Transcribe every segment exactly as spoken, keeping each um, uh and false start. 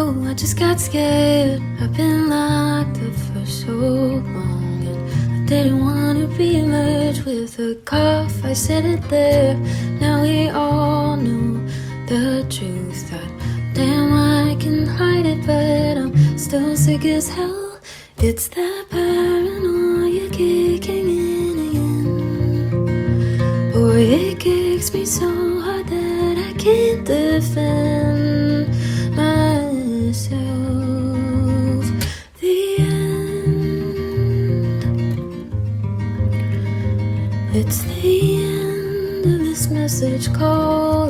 know, I just got scared. I've been locked up for so long, and I didn't want to be merged with a cough. I said it there. Now we all know the truth. That damn, I can hide it, but I'm still sick as hell. It's that paranoia kicking in again. Boy, it kicks me so hard that I can't defend myself. The end. It's the end of this message call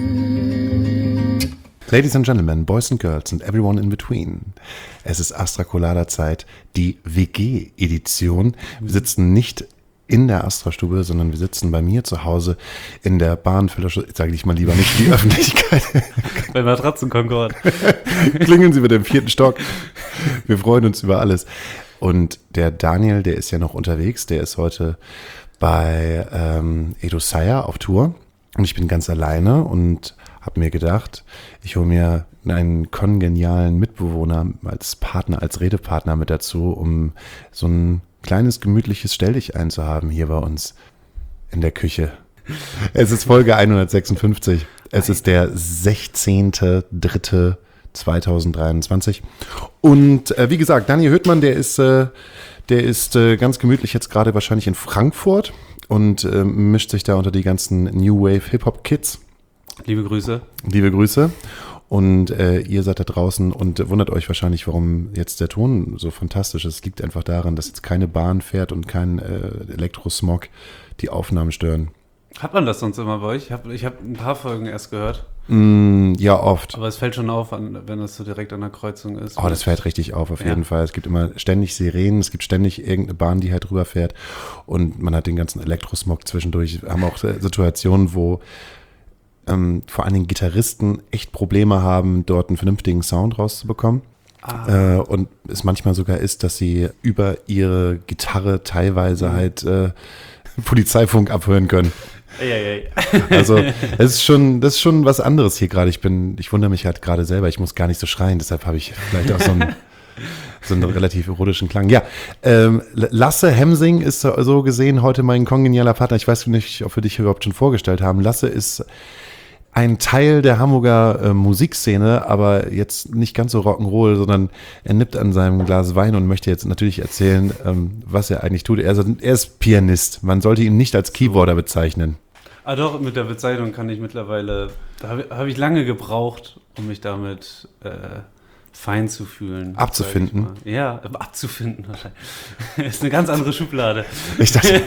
again. Ladies and Gentlemen, Boys and Girls and everyone in between. Es ist Astra Colada Zeit, die W G-Edition. Wir sitzen nicht in der Astra-Stube, sondern wir sitzen bei mir zu Hause in der Bahnfüllerschule. Jetzt sage ich mal lieber nicht die Öffentlichkeit. Bei Matratzenkonkord. Klingeln Sie bitte im vierten Stock. Wir freuen uns über alles. Und der Daniel, der ist ja noch unterwegs. Der ist heute bei ähm, Edo Sayer auf Tour. Und ich bin ganz alleine und habe mir gedacht, ich hole mir einen kongenialen Mitbewohner als Partner, als Redepartner mit dazu, um so ein kleines, gemütliches Stelldichein zu haben hier bei uns in der Küche. Es ist Folge hundertsechsundfünfzig. Es ist der sechzehnter dritter zweitausenddreiundzwanzig. Und äh, wie gesagt, Daniel Höhtmann, der ist, äh, der ist äh, ganz gemütlich jetzt gerade wahrscheinlich in Frankfurt und äh, mischt sich da unter die ganzen New Wave Hip-Hop-Kids. Liebe Grüße. Liebe Grüße. Und äh, ihr seid da draußen und wundert euch wahrscheinlich, warum jetzt der Ton so fantastisch ist. Es liegt einfach daran, dass jetzt keine Bahn fährt und kein äh, Elektrosmog die Aufnahmen stören. Hat man das sonst immer bei euch? Ich habe ich hab ein paar Folgen erst gehört. Mm, ja, oft. Aber es fällt schon auf, wenn das so direkt an der Kreuzung ist. Oh, das fällt richtig auf, auf ja. jeden Fall. Es gibt immer ständig Sirenen, es gibt ständig irgendeine Bahn, die halt rüberfährt. Und man hat den ganzen Elektrosmog zwischendurch. Wir haben auch Situationen, wo Ähm, vor allen Dingen Gitarristen echt Probleme haben, dort einen vernünftigen Sound rauszubekommen. Ah. Äh, und es manchmal sogar ist, dass sie über ihre Gitarre teilweise mhm. halt äh, Polizeifunk abhören können. Ei, ei, ei. Also es ist schon, das ist schon was anderes hier gerade. Ich bin, ich wundere mich halt gerade selber, ich muss gar nicht so schreien, deshalb habe ich vielleicht auch so einen, so einen relativ erotischen Klang. Ja, ähm, Lasse Hemsing ist so gesehen heute mein kongenialer Partner. Ich weiß nicht, ob wir dich überhaupt schon vorgestellt haben. Lasse ist ein Teil der Hamburger äh, Musikszene, aber jetzt nicht ganz so Rock'n'Roll, sondern er nippt an seinem Glas Wein und möchte jetzt natürlich erzählen, ähm, was er eigentlich tut. Er ist, er ist Pianist. Man sollte ihn nicht als Keyboarder bezeichnen. Ah doch, mit der Bezeichnung kann ich mittlerweile, da habe hab ich lange gebraucht, um mich damit äh, fein zu fühlen. Abzufinden? Ja, abzufinden wahrscheinlich. Ist eine ganz andere Schublade. Ich dachte,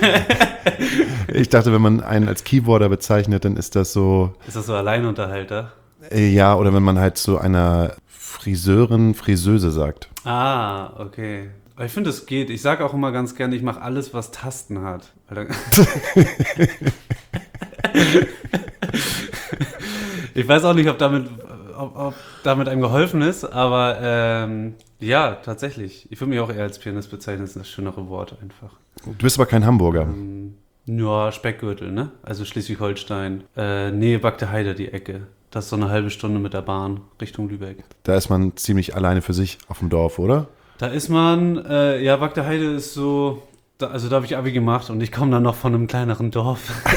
ich dachte, wenn man einen als Keyboarder bezeichnet, dann ist das so... Ist das so Alleinunterhalter? Ja, oder wenn man halt zu einer Friseurin Friseuse sagt. Ah, okay. Aber ich finde, es geht. Ich sage auch immer ganz gerne, ich mache alles, was Tasten hat. Ich weiß auch nicht, ob damit... Ob, ob damit einem geholfen ist, aber ähm, ja, tatsächlich. Ich würde mich auch eher als Pianist bezeichnen, das ist das schönere Wort einfach. Du bist aber kein Hamburger. Ähm, ja, Speckgürtel, ne? Also Schleswig-Holstein. Äh, Nähe Bagde Heide, die Ecke. Das ist so eine halbe Stunde mit der Bahn Richtung Lübeck. Da ist man ziemlich alleine für sich auf dem Dorf, oder? Da ist man, äh, ja, Bagde Heide ist so, da, also da habe ich Abi gemacht und ich komme dann noch von einem kleineren Dorf.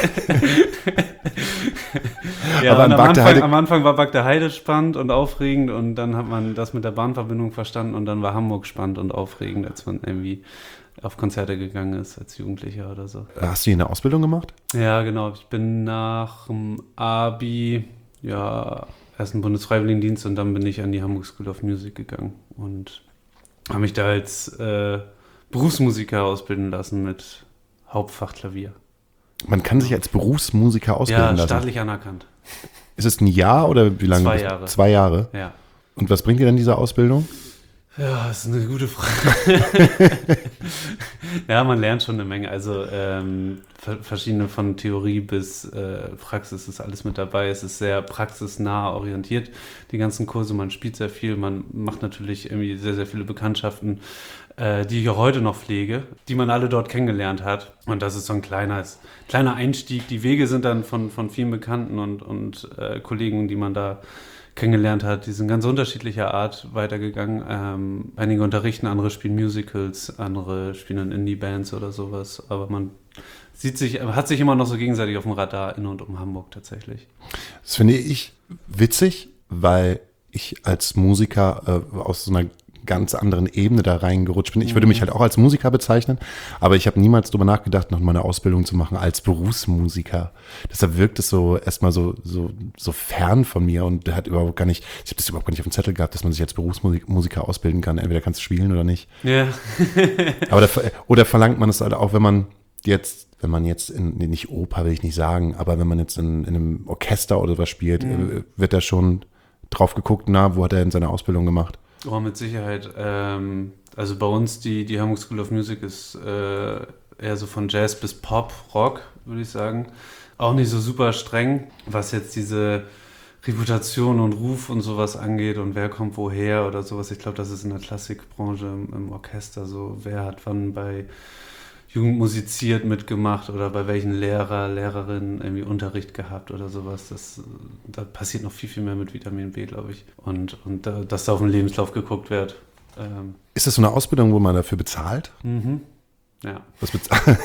Ja, aber am Anfang, am Anfang war Bagde Heide spannend und aufregend und dann hat man das mit der Bahnverbindung verstanden und dann war Hamburg spannend und aufregend, als man irgendwie auf Konzerte gegangen ist als Jugendlicher oder so. Hast du hier eine Ausbildung gemacht? Ja, genau. Ich bin nach dem Abi, ja, erst im Bundesfreiwilligendienst und dann bin ich an die Hamburg School of Music gegangen und habe mich da als äh, Berufsmusiker ausbilden lassen mit Hauptfach Klavier. Man kann sich als Berufsmusiker ausbilden lassen? Ja, staatlich anerkannt. Ist es ein Jahr oder wie lange? Zwei Jahre. Zwei Jahre? Ja. Und was bringt dir denn diese Ausbildung? Ja, das ist eine gute Frage. Ja, man lernt schon eine Menge. Also ähm, verschiedene von Theorie bis äh, Praxis ist alles mit dabei. Es ist sehr praxisnah orientiert, die ganzen Kurse. Man spielt sehr viel, man macht natürlich irgendwie sehr, sehr viele Bekanntschaften, äh, die ich auch heute noch pflege, die man alle dort kennengelernt hat. Und das ist so ein kleiner, kleiner Einstieg. Die Wege sind dann von, von vielen Bekannten und, und äh, Kollegen, die man da kennengelernt hat. Die sind ganz unterschiedlicher Art weitergegangen. Ähm, einige unterrichten, andere spielen Musicals, andere spielen in Indie-Bands oder sowas. Aber man sieht sich, hat sich immer noch so gegenseitig auf dem Radar in und um Hamburg tatsächlich. Das finde ich witzig, weil ich als Musiker äh, aus so einer ganz anderen Ebene da reingerutscht bin. Ich würde mich halt auch als Musiker bezeichnen, aber ich habe niemals drüber nachgedacht, noch mal eine Ausbildung zu machen als Berufsmusiker. Deshalb wirkt es so erstmal so, so, so fern von mir und hat überhaupt gar nicht, ich habe das überhaupt gar nicht auf dem Zettel gehabt, dass man sich als Berufsmusiker ausbilden kann. Entweder kannst du spielen oder nicht. Ja. aber da, oder verlangt man es halt auch, wenn man jetzt, wenn man jetzt in, nee, nicht Oper will ich nicht sagen, aber wenn man jetzt in, in einem Orchester oder was spielt, mhm. wird da schon drauf geguckt, na, wo hat er denn seine Ausbildung gemacht? Oh, mit Sicherheit. Ähm, also bei uns, die, die Hamburg School of Music ist äh, eher so von Jazz bis Pop, Rock, würde ich sagen. Auch nicht so super streng, was jetzt diese Reputation und Ruf und sowas angeht und wer kommt woher oder sowas. Ich glaube, das ist in der Klassikbranche im, im Orchester so, wer hat wann bei Jugend musiziert mitgemacht oder bei welchen Lehrer, Lehrerinnen irgendwie Unterricht gehabt oder sowas. Das, da passiert noch viel, viel mehr mit Vitamin B, glaube ich. Und, und da, dass da auf den Lebenslauf geguckt wird. Ähm. Ist das so eine Ausbildung, wo man dafür bezahlt? Mhm. Ja. Was bezahlt?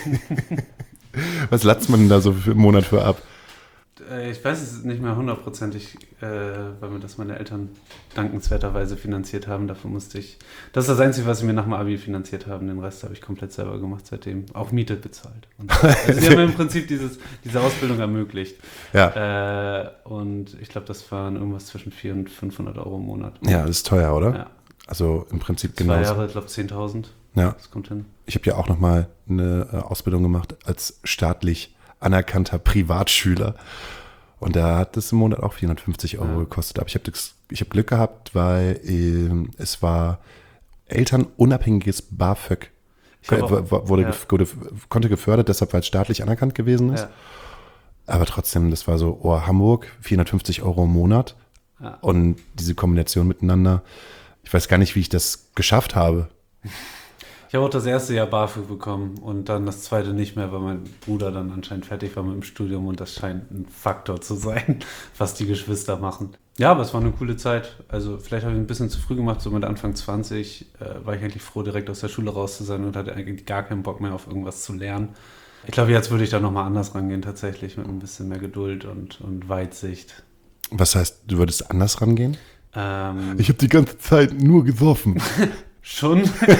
Was latzt man denn da so für einen Monat für ab? Ich weiß es nicht mehr hundertprozentig, äh, weil mir das meine Eltern dankenswerterweise finanziert haben. Dafür musste ich, das ist das Einzige, was sie mir nach dem Abi finanziert haben. Den Rest habe ich komplett selber gemacht seitdem. Auch Miete bezahlt. Und, also sie haben mir im Prinzip dieses, diese Ausbildung ermöglicht. Ja. Äh, und ich glaube, das waren irgendwas zwischen vierhundert und fünfhundert Euro im Monat. Ja, das ist teuer, oder? Ja. Also im Prinzip Zwei genau. Zwei Jahre, ich glaube zehntausend. Ja. Das kommt hin. Ich habe ja auch nochmal eine äh, Ausbildung gemacht als staatlich anerkannter Privatschüler. Und da hat es im Monat auch vierhundertfünfzig Euro ja. gekostet. Aber ich habe ich hab Glück gehabt, weil äh, es war elternunabhängiges BAföG. Auch, wurde, ja. wurde, konnte gefördert, deshalb weil es staatlich anerkannt gewesen ist. Ja. Aber trotzdem, das war so, oh, Hamburg, vierhundertfünfzig Euro im Monat. Ja. Und diese Kombination miteinander, ich weiß gar nicht, wie ich das geschafft habe. Ich habe auch das erste Jahr BAföG bekommen und dann das zweite nicht mehr, weil mein Bruder dann anscheinend fertig war mit dem Studium und das scheint ein Faktor zu sein, was die Geschwister machen. Ja, aber es war eine coole Zeit. Also vielleicht habe ich ein bisschen zu früh gemacht, so mit Anfang zwanzig äh, war ich eigentlich froh, direkt aus der Schule raus zu sein und hatte eigentlich gar keinen Bock mehr auf irgendwas zu lernen. Ich glaube, jetzt würde ich da nochmal anders rangehen, tatsächlich mit ein bisschen mehr Geduld und, und Weitsicht. Was heißt, du würdest anders rangehen? Ähm, ich habe die ganze Zeit nur gesoffen. Schon.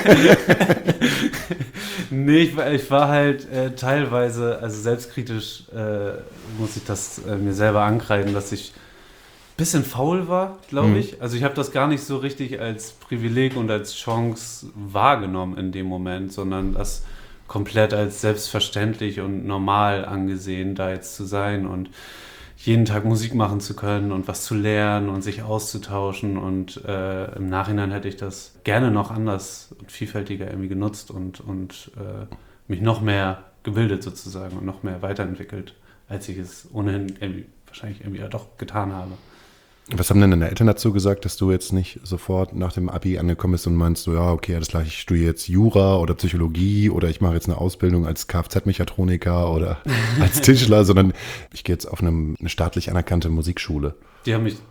Nee, ich, ich war halt äh, teilweise, also selbstkritisch äh, muss ich das äh, mir selber ankreiden, dass ich ein bisschen faul war, glaube mhm. ich. Also ich habe das gar nicht so richtig als Privileg und als Chance wahrgenommen in dem Moment, sondern das komplett als selbstverständlich und normal angesehen, da jetzt zu sein und jeden Tag Musik machen zu können und was zu lernen und sich auszutauschen und äh, im Nachhinein hätte ich das gerne noch anders und vielfältiger irgendwie genutzt und, und äh, mich noch mehr gebildet sozusagen und noch mehr weiterentwickelt, als ich es ohnehin irgendwie, wahrscheinlich irgendwie ja doch getan habe. Was haben denn deine Eltern dazu gesagt, dass du jetzt nicht sofort nach dem Abi angekommen bist und meinst so, ja, okay, alles klar, ich studiere jetzt Jura oder Psychologie oder ich mache jetzt eine Ausbildung als Kfz-Mechatroniker oder als Tischler, sondern ich gehe jetzt auf eine, eine staatlich anerkannte Musikschule. Die haben mich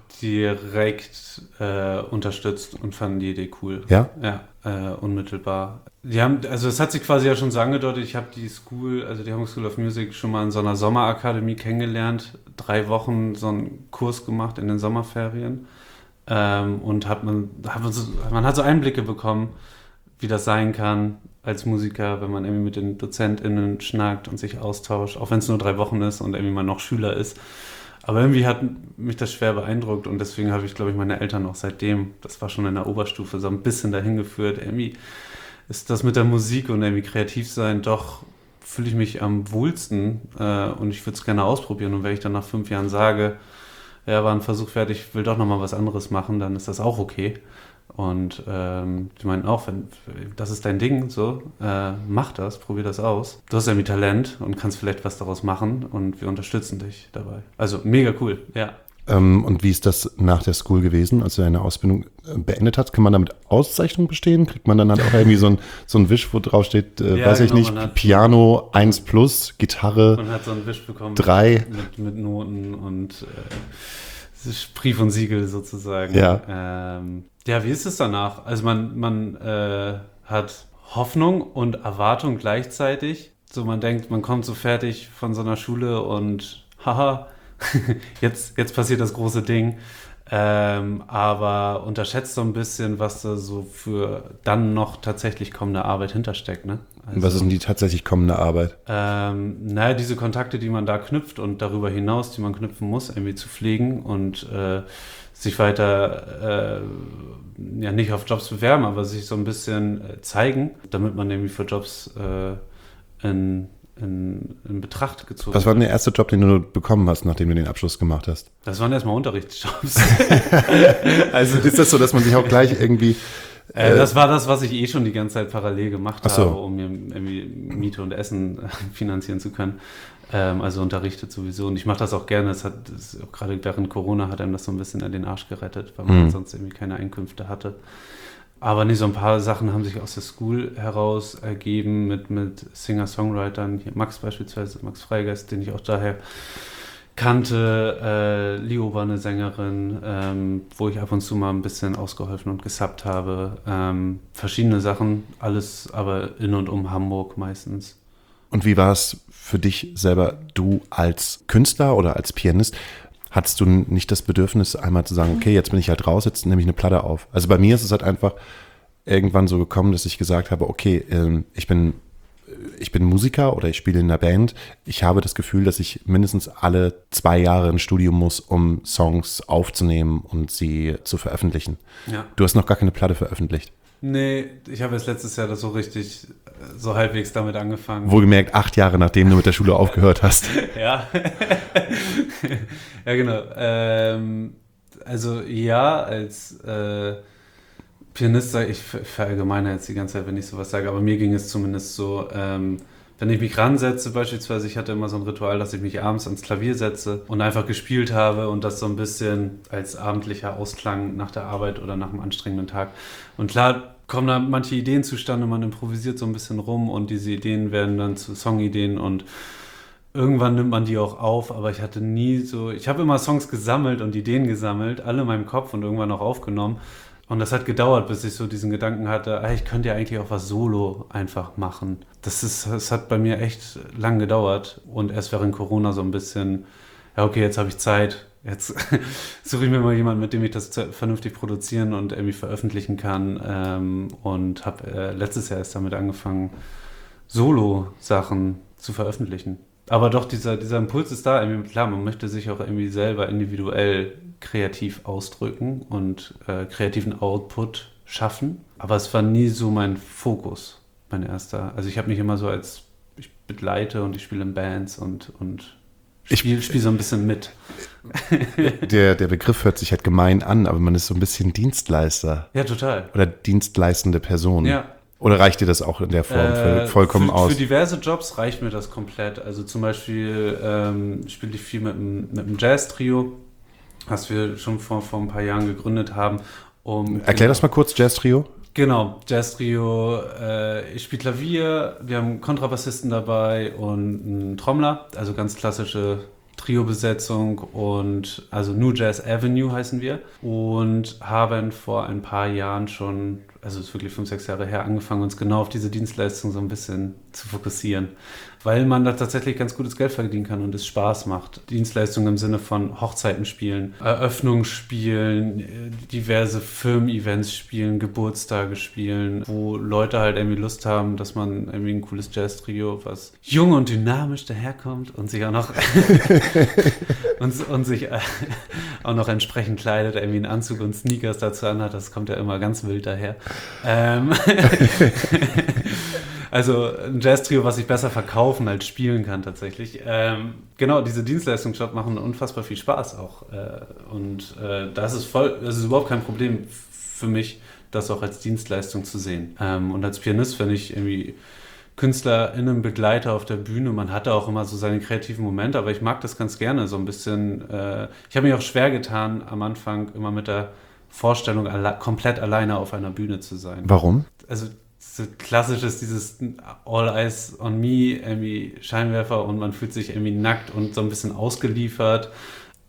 direkt äh, unterstützt und fanden die Idee cool. Ja? Ja, äh, unmittelbar. Die haben, also es hat sich quasi ja schon so angedeutet, ich habe die School, also die Hamburg School of Music schon mal in so einer Sommerakademie kennengelernt, drei Wochen so einen Kurs gemacht in den Sommerferien ähm, und hat man, hat man, so, man hat so Einblicke bekommen, wie das sein kann als Musiker, wenn man irgendwie mit den DozentInnen schnackt und sich austauscht, auch wenn es nur drei Wochen ist und irgendwie man noch Schüler ist. Aber irgendwie hat mich das schwer beeindruckt und deswegen habe ich, glaube ich, meine Eltern auch seitdem, das war schon in der Oberstufe, so ein bisschen dahin geführt. Irgendwie ist das mit der Musik und irgendwie kreativ sein, doch fühle ich mich am wohlsten äh, und ich würde es gerne ausprobieren. Und wenn ich dann nach fünf Jahren sage, ja, war ein Versuch fertig, ich will doch nochmal was anderes machen, dann ist das auch okay. Und ähm, die meinten auch, wenn, das ist dein Ding, so, äh, mach das, probier das aus. Du hast irgendwie Talent und kannst vielleicht was daraus machen und wir unterstützen dich dabei. Also mega cool, ja. Ähm, und wie ist das nach der School gewesen, als du deine Ausbildung beendet hast? Kann man damit Auszeichnung bestehen? Kriegt man dann halt auch irgendwie so ein, so ein Wisch, wo drauf steht, äh, ja, weiß ich genau, nicht, Piano eins plus, Gitarre Man hat so einen Wisch bekommen drei. Mit, mit Noten und äh, Brief und Siegel sozusagen. Ja. Ähm, ja, wie ist es danach? Also man, man äh, hat Hoffnung und Erwartung gleichzeitig. So man denkt, man kommt so fertig von so einer Schule und haha, jetzt, jetzt passiert das große Ding. Ähm, aber unterschätzt so ein bisschen, was da so für dann noch tatsächlich kommende Arbeit hintersteckt, ne? Also, Was ist denn die tatsächlich kommende Arbeit? Ähm, naja, diese Kontakte, die man da knüpft und darüber hinaus, die man knüpfen muss, irgendwie zu pflegen und äh, sich weiter, äh, ja nicht auf Jobs bewerben, aber sich so ein bisschen äh, zeigen, damit man irgendwie für Jobs äh, in, in, in Betracht gezogen wird. Was war denn der erste Job, den du bekommen hast, nachdem du den Abschluss gemacht hast? Das waren erstmal Unterrichtsjobs. Also ist das so, dass man sich auch gleich irgendwie... Äh, äh, das war das, was ich eh schon die ganze Zeit parallel gemacht Ach so. habe, um mir irgendwie Miete und Essen äh, finanzieren zu können. Ähm, also unterrichtet sowieso. Und ich mache das auch gerne. Es hat das, gerade während Corona hat einem das so ein bisschen in den Arsch gerettet, weil man Mhm. sonst irgendwie keine Einkünfte hatte. Aber nee, so ein paar Sachen haben sich aus der School heraus ergeben mit, mit Singer-Songwritern. Hier Max beispielsweise, Max Freigeist, den ich auch daher kannte. Äh, Leo war eine Sängerin, ähm, wo ich ab und zu mal ein bisschen ausgeholfen und gesubbt habe. Ähm, verschiedene Sachen, alles aber in und um Hamburg meistens. Und wie war es für dich selber, du als Künstler oder als Pianist, hattest du nicht das Bedürfnis, einmal zu sagen, okay, jetzt bin ich halt raus, jetzt nehme ich eine Platte auf? Also bei mir ist es halt einfach irgendwann so gekommen, dass ich gesagt habe, okay, ähm, ich bin ich bin Musiker oder ich spiele in einer Band. Ich habe das Gefühl, dass ich mindestens alle zwei Jahre ins Studio muss, um Songs aufzunehmen und sie zu veröffentlichen. Ja. Du hast noch gar keine Platte veröffentlicht. Nee, ich habe jetzt letztes Jahr das so richtig, so halbwegs damit angefangen. Wohlgemerkt acht Jahre, nachdem du mit der Schule aufgehört hast. Ja. Ja, genau. Ähm, also ja, als äh, Pianist sage ich, ver- verallgemeine jetzt die ganze Zeit, wenn ich sowas sage, aber mir ging es zumindest so, ähm, wenn ich mich ransetze beispielsweise, ich hatte immer so ein Ritual, dass ich mich abends ans Klavier setze und einfach gespielt habe und das so ein bisschen als abendlicher Ausklang nach der Arbeit oder nach einem anstrengenden Tag. Und klar kommen da manche Ideen zustande, man improvisiert so ein bisschen rum und diese Ideen werden dann zu Songideen und irgendwann nimmt man die auch auf, aber ich hatte nie so, ich habe immer Songs gesammelt und Ideen gesammelt, alle in meinem Kopf und irgendwann auch aufgenommen. Und das hat gedauert, bis ich so diesen Gedanken hatte, ah, ich könnte ja eigentlich auch was Solo einfach machen. Das ist, das hat bei mir echt lang gedauert und erst während Corona so ein bisschen, ja okay, jetzt habe ich Zeit, jetzt suche ich mir mal jemanden, mit dem ich das vernünftig produzieren und irgendwie veröffentlichen kann ähm, und habe äh, letztes Jahr erst damit angefangen, Solo-Sachen zu veröffentlichen. Aber doch, dieser, dieser Impuls ist da. Irgendwie, klar, man möchte sich auch irgendwie selber individuell kreativ ausdrücken und äh, kreativen Output schaffen. Aber es war nie so mein Fokus, mein erster. Also ich habe mich immer so als, ich begleite und ich spiele in Bands und, und spiele spiel so ein bisschen mit. Der, der Begriff hört sich halt gemein an, aber man ist so ein bisschen Dienstleister. Ja, total. Oder dienstleistende Person. Ja. Oder reicht dir das auch in der Form Äh, vollkommen für, aus? Für diverse Jobs reicht mir das komplett. Also zum Beispiel ähm, spiele ich viel mit einem, mit einem Jazz-Trio, was wir schon vor, vor ein paar Jahren gegründet haben. Um, Erklär das mal kurz, Jazz-Trio. Genau, Jazz-Trio. Äh, ich spiele Klavier, wir haben einen Kontrabassisten dabei und einen Trommler, also ganz klassische Trio-Besetzung und also New Jazz Avenue heißen wir und haben vor ein paar Jahren schon, also es ist wirklich fünf, sechs Jahre her, angefangen, uns genau auf diese Dienstleistung so ein bisschen zu fokussieren, weil man da tatsächlich ganz gutes Geld verdienen kann und es Spaß macht. Dienstleistungen im Sinne von Hochzeiten spielen, Eröffnungen spielen, diverse Firmen-Events spielen, Geburtstage spielen, wo Leute halt irgendwie Lust haben, dass man irgendwie ein cooles Jazz-Trio, was jung und dynamisch daherkommt und sich auch noch und, und sich äh, auch noch entsprechend kleidet, irgendwie einen Anzug und Sneakers dazu anhat, das kommt ja immer ganz wild daher. Ähm Also ein Jazz-Trio, was sich besser verkaufen als spielen kann tatsächlich. Ähm, genau, diese Dienstleistungsjobs machen unfassbar viel Spaß auch. Äh, und äh, das ist voll, das ist überhaupt kein Problem für mich, das auch als Dienstleistung zu sehen. Ähm, und als Pianist, wenn ich irgendwie KünstlerInnen begleite auf der Bühne, man hatte auch immer so seine kreativen Momente, aber ich mag das ganz gerne so ein bisschen. Äh, ich habe mich auch schwer getan, am Anfang immer mit der Vorstellung, alle, komplett alleine auf einer Bühne zu sein. Warum? Also so klassisch ist dieses All Eyes on Me, irgendwie Scheinwerfer und man fühlt sich irgendwie nackt und so ein bisschen ausgeliefert.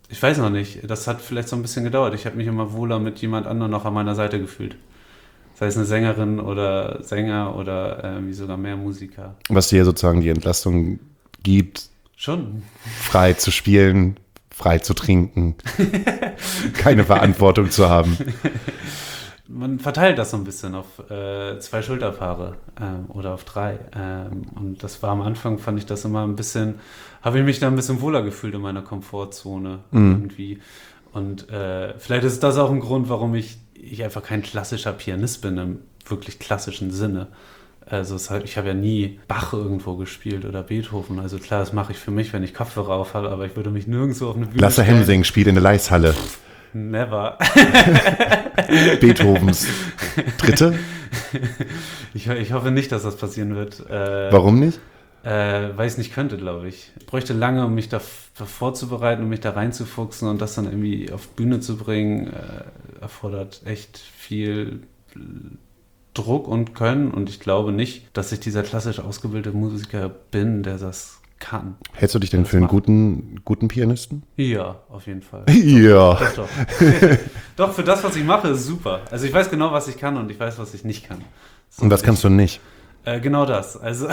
Ich weiß noch nicht. Das hat vielleicht so ein bisschen gedauert. Ich habe mich immer wohler mit jemand anderem noch an meiner Seite gefühlt. Sei es eine Sängerin oder Sänger oder äh, wie sogar mehr Musiker. Was dir sozusagen die Entlastung gibt, Schon. frei zu spielen, frei zu trinken, keine Verantwortung zu haben. Man verteilt das so ein bisschen auf äh, zwei Schulterpaare ähm, oder auf drei. Ähm, und das war am Anfang, fand ich das immer ein bisschen, habe ich mich da ein bisschen wohler gefühlt in meiner Komfortzone mhm. irgendwie. Und äh, vielleicht ist das auch ein Grund, warum ich, ich einfach kein klassischer Pianist bin im wirklich klassischen Sinne. Also es hat, ich habe ja nie Bach irgendwo gespielt oder Beethoven. Also klar, das mache ich für mich, wenn ich Kopfhörer aufhabe, aber ich würde mich nirgendwo auf eine Bühne Lasse stellen. Hemsing spielt in der Leishalle. Never. Beethovens Dritte? Ich, ich hoffe nicht, dass das passieren wird. Äh, Warum nicht? Äh, weil ich es nicht könnte, glaube ich. Ich bräuchte lange, um mich da, da vorzubereiten, um mich da reinzufuchsen und das dann irgendwie auf Bühne zu bringen, äh, erfordert echt viel Druck und Können. Und ich glaube nicht, dass ich dieser klassisch ausgebildete Musiker bin, der das kann. Hältst du dich denn für einen guten, guten Pianisten? Ja, auf jeden Fall. Ja. Doch, doch. Doch, für das, was ich mache, ist super. Also ich weiß genau, was ich kann und ich weiß, was ich nicht kann. So, und was kannst du nicht? Äh, genau das. Also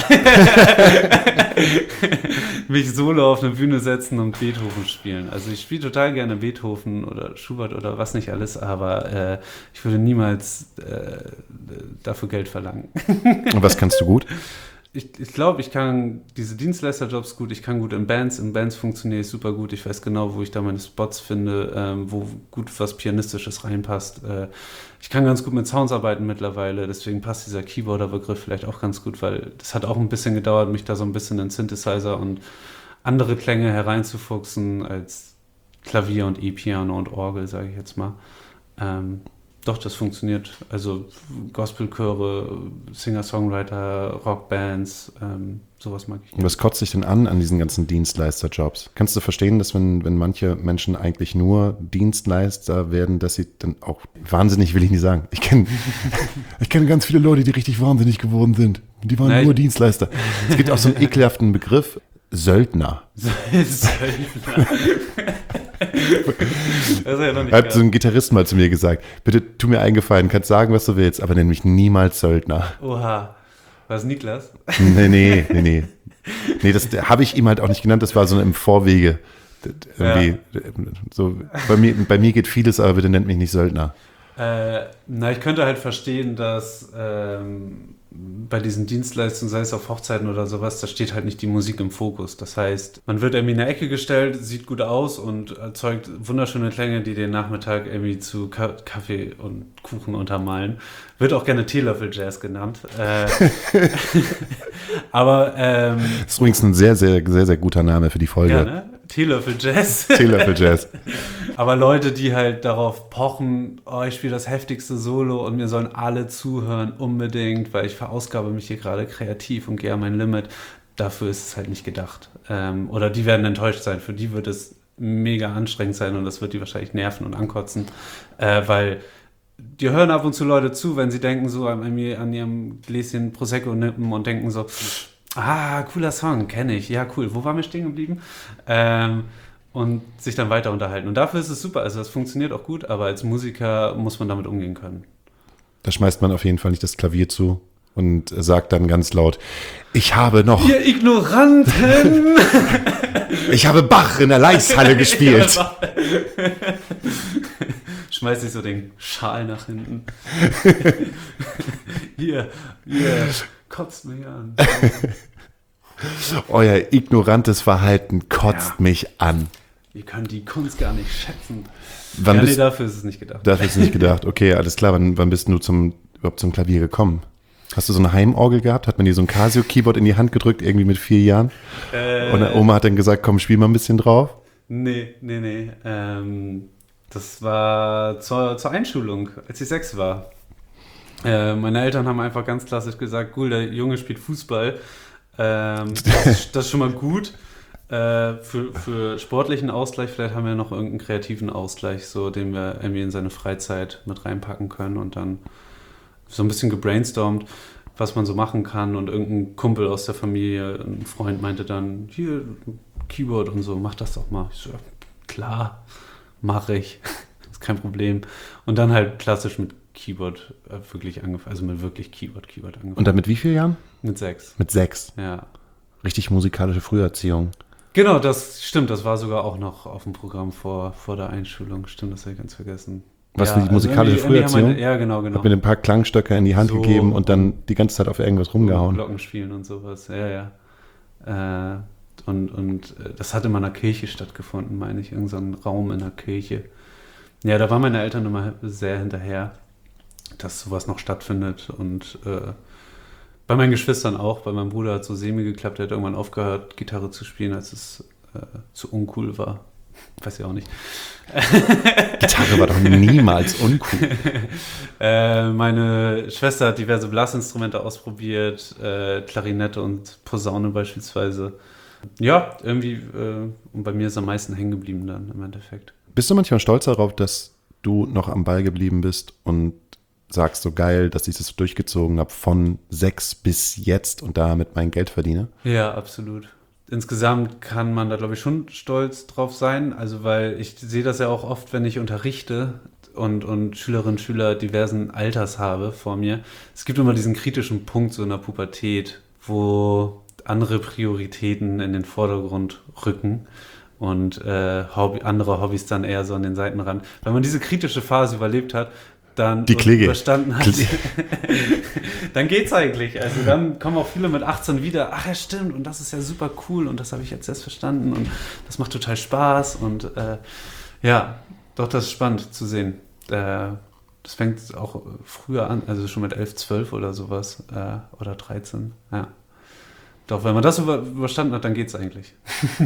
mich solo auf eine Bühne setzen und Beethoven spielen. Also ich spiele total gerne Beethoven oder Schubert oder was nicht alles, aber äh, ich würde niemals äh, dafür Geld verlangen. Und was kannst du gut? Ich, ich glaube, ich kann diese Dienstleisterjobs gut, ich kann gut in Bands, in Bands funktioniere ich super gut, ich weiß genau, wo ich da meine Spots finde, ähm, wo gut was Pianistisches reinpasst. Äh, ich kann ganz gut mit Sounds arbeiten mittlerweile, deswegen passt dieser Keyboarder-Begriff vielleicht auch ganz gut, weil das hat auch ein bisschen gedauert, mich da so ein bisschen in Synthesizer und andere Klänge hereinzufuchsen als Klavier und E-Piano und Orgel, sage ich jetzt mal. Ähm, Doch, das funktioniert. Also Gospelchöre, Singer-Songwriter, Rockbands, ähm, sowas mag ich. Und was kotzt dich denn an an diesen ganzen Dienstleisterjobs? Kannst du verstehen, dass wenn, wenn manche Menschen eigentlich nur Dienstleister werden, dass sie dann auch, wahnsinnig will ich nicht sagen, ich kenne ich kenn ganz viele Leute, die richtig wahnsinnig geworden sind. Die waren Nein. nur Dienstleister. Es gibt auch so einen ekelhaften Begriff, Söldner. Söldner. Das ist ja noch nicht Hat so ein Gitarrist mal zu mir gesagt, bitte tu mir einen Gefallen, kannst sagen, was du willst, aber nenn mich niemals Söldner. Oha. War es Niklas? Nee, nee, nee, nee. Nee, das habe ich ihm halt auch nicht genannt, das war so im Vorwege. Irgendwie, ja. so, bei, mir, bei mir geht vieles, aber bitte nennt mich nicht Söldner. Äh, na, ich könnte halt verstehen, dass ähm, bei diesen Dienstleistungen, sei es auf Hochzeiten oder sowas, da steht halt nicht die Musik im Fokus. Das heißt, man wird irgendwie in eine Ecke gestellt, sieht gut aus und erzeugt wunderschöne Klänge, die den Nachmittag irgendwie zu Ka- Kaffee und Kuchen untermalen. Wird auch gerne Teelöffel-Jazz genannt. Äh, aber ähm, das ist übrigens ein sehr, sehr, sehr, sehr guter Name für die Folge. Ja, ne? Teelöffel-Jazz. Teelöffel-Jazz. Aber Leute, die halt darauf pochen, oh, ich spiele das heftigste Solo und mir sollen alle zuhören, unbedingt, weil ich verausgabe mich hier gerade kreativ und gehe an mein Limit, dafür ist es halt nicht gedacht. Ähm, oder die werden enttäuscht sein, für die wird es mega anstrengend sein und das wird die wahrscheinlich nerven und ankotzen, äh, weil die hören ab und zu Leute zu, wenn sie denken so an, an ihrem Gläschen Prosecco nippen und denken so, ah, cooler Song, kenne ich, ja cool, wo waren wir stehen geblieben? Ähm, und sich dann weiter unterhalten. Und dafür ist es super, also das funktioniert auch gut, aber als Musiker muss man damit umgehen können. Da schmeißt man auf jeden Fall nicht das Klavier zu und sagt dann ganz laut, ich habe noch... Ihr Ignoranten! Ich habe Bach in der Leishalle gespielt. Schmeißt sich so den Schal nach hinten. Hier, hier, kotzt mich an. Euer ignorantes Verhalten kotzt Ja. mich an. Ihr könnt die Kunst gar nicht schätzen. Wann ja, nee, bist, dafür ist es nicht gedacht. dafür ist nicht gedacht. Okay, alles klar. Wann, wann bist du zum, überhaupt zum Klavier gekommen? Hast du so eine Heimorgel gehabt? Hat man dir so ein Casio-Keyboard in die Hand gedrückt, irgendwie mit vier Jahren? Äh, Und der Oma hat dann gesagt, komm, spiel mal ein bisschen drauf? Nee, nee, nee. Ähm, das war zur, zur Einschulung, als ich sechs war. Äh, meine Eltern haben einfach ganz klassisch gesagt, cool, der Junge spielt Fußball. Ähm, das, das ist schon mal gut. Äh, für, für sportlichen Ausgleich, vielleicht haben wir noch irgendeinen kreativen Ausgleich, so, den wir irgendwie in seine Freizeit mit reinpacken können und dann so ein bisschen gebrainstormt, was man so machen kann und irgendein Kumpel aus der Familie, ein Freund meinte dann, hier, Keyboard und so, mach das doch mal. Ich so, klar, mache ich, ist kein Problem. Und dann halt klassisch mit Keyboard äh, wirklich angefangen, also mit wirklich Keyboard, Keyboard angefangen. Und dann mit wie vielen Jahren? Mit sechs. Mit sechs. Ja. Richtig musikalische Früherziehung. Genau, das stimmt, das war sogar auch noch auf dem Programm vor, vor der Einschulung, stimmt, das habe ich ganz vergessen. Was ja, für die musikalische also irgendwie- irgendwie Früherziehung? haben meine- Ja, genau, genau. Hab mir ein paar Klangstöcke in die Hand So. gegeben und dann die ganze Zeit auf irgendwas rumgehauen. Glockenspielen und sowas, ja, ja. Äh, und, und äh, das hat in meiner Kirche stattgefunden, meine ich, irgend so ein Raum in der Kirche. Ja, da waren meine Eltern immer sehr hinterher, dass sowas noch stattfindet und äh, bei meinen Geschwistern auch, bei meinem Bruder hat so semi geklappt, der hat irgendwann aufgehört, Gitarre zu spielen, als es äh, zu uncool war. Weiß ich auch nicht. Gitarre war doch niemals uncool. äh, meine Schwester hat diverse Blasinstrumente ausprobiert, äh, Klarinette und Posaune beispielsweise. Ja, irgendwie, äh, und bei mir ist am meisten hängen geblieben dann im Endeffekt. Bist du manchmal stolz darauf, dass du noch am Ball geblieben bist und sagst, so geil, dass ich das so durchgezogen habe von sechs bis jetzt und damit mein Geld verdiene? Ja, absolut. Insgesamt kann man da, glaube ich, schon stolz drauf sein. Also, weil ich sehe das ja auch oft, wenn ich unterrichte und, und Schülerinnen und Schüler diversen Alters habe vor mir. Es gibt immer diesen kritischen Punkt so in der Pubertät, wo andere Prioritäten in den Vordergrund rücken und äh, Hobby, andere Hobbys dann eher so an den Seitenrand. Wenn man diese kritische Phase überlebt hat, dann Die Klicke. überstanden hat, Kli- dann geht's eigentlich. Also dann kommen auch viele mit achtzehn wieder, ach ja stimmt und das ist ja super cool und das habe ich jetzt erst verstanden und das macht total Spaß und äh, ja, doch, das ist spannend zu sehen. Äh, das fängt auch früher an, also schon mit elf, zwölf oder sowas äh, oder dreizehn, ja. Doch, wenn man das über, überstanden hat, dann geht's eigentlich.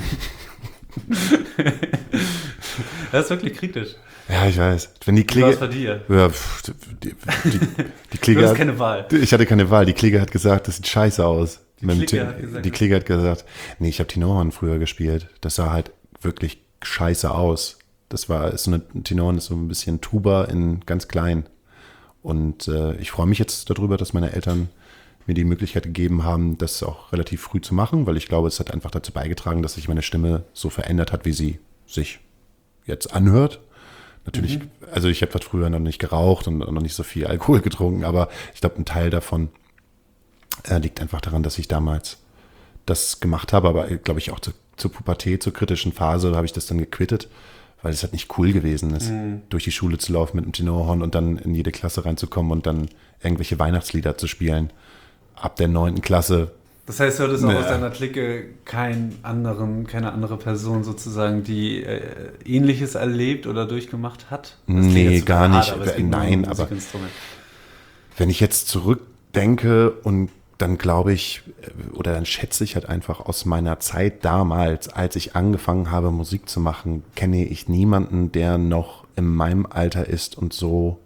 Das ist wirklich kritisch. Ja, ich weiß. Wenn die Wie war's Klicke... bei dir? Ja, pff, die, die, die Du Klicke hast hat, keine Wahl. ich hatte keine Wahl. Die Klicke hat gesagt, das sieht scheiße aus. Die Mit dem Klicke Te- hat gesagt, die Klicke hat gesagt, nee, ich habe Tenorhorn früher gespielt. Das sah halt wirklich scheiße aus. Das war, ist so eine Tenorhorn ist so ein bisschen Tuba in ganz klein. Und äh, ich freue mich jetzt darüber, dass meine Eltern mir die Möglichkeit gegeben haben, das auch relativ früh zu machen, weil ich glaube, es hat einfach dazu beigetragen, dass sich meine Stimme so verändert hat, wie sie sich jetzt anhört. Natürlich, mhm. also ich habe halt früher noch nicht geraucht und noch nicht so viel Alkohol getrunken, aber ich glaube, ein Teil davon äh, liegt einfach daran, dass ich damals das gemacht habe, aber glaube ich auch zu, zur Pubertät, zur kritischen Phase habe ich das dann gequittet, weil es halt nicht cool gewesen ist, mhm. durch die Schule zu laufen mit einem Tenorhorn und dann in jede Klasse reinzukommen und dann irgendwelche Weihnachtslieder zu spielen. Ab der neunten Klasse. Das heißt, du hattest auch Ja. aus deiner Clique keinen anderen, keine andere Person sozusagen, die äh, Ähnliches erlebt oder durchgemacht hat? Das klingt Nee, jetzt gar hart, nicht. aber es geht nur um Nein, ein aber Musikinstrument. wenn ich jetzt zurückdenke und dann glaube ich, oder dann schätze ich halt einfach aus meiner Zeit damals, als ich angefangen habe, Musik zu machen, kenne ich niemanden, der noch in meinem Alter ist und so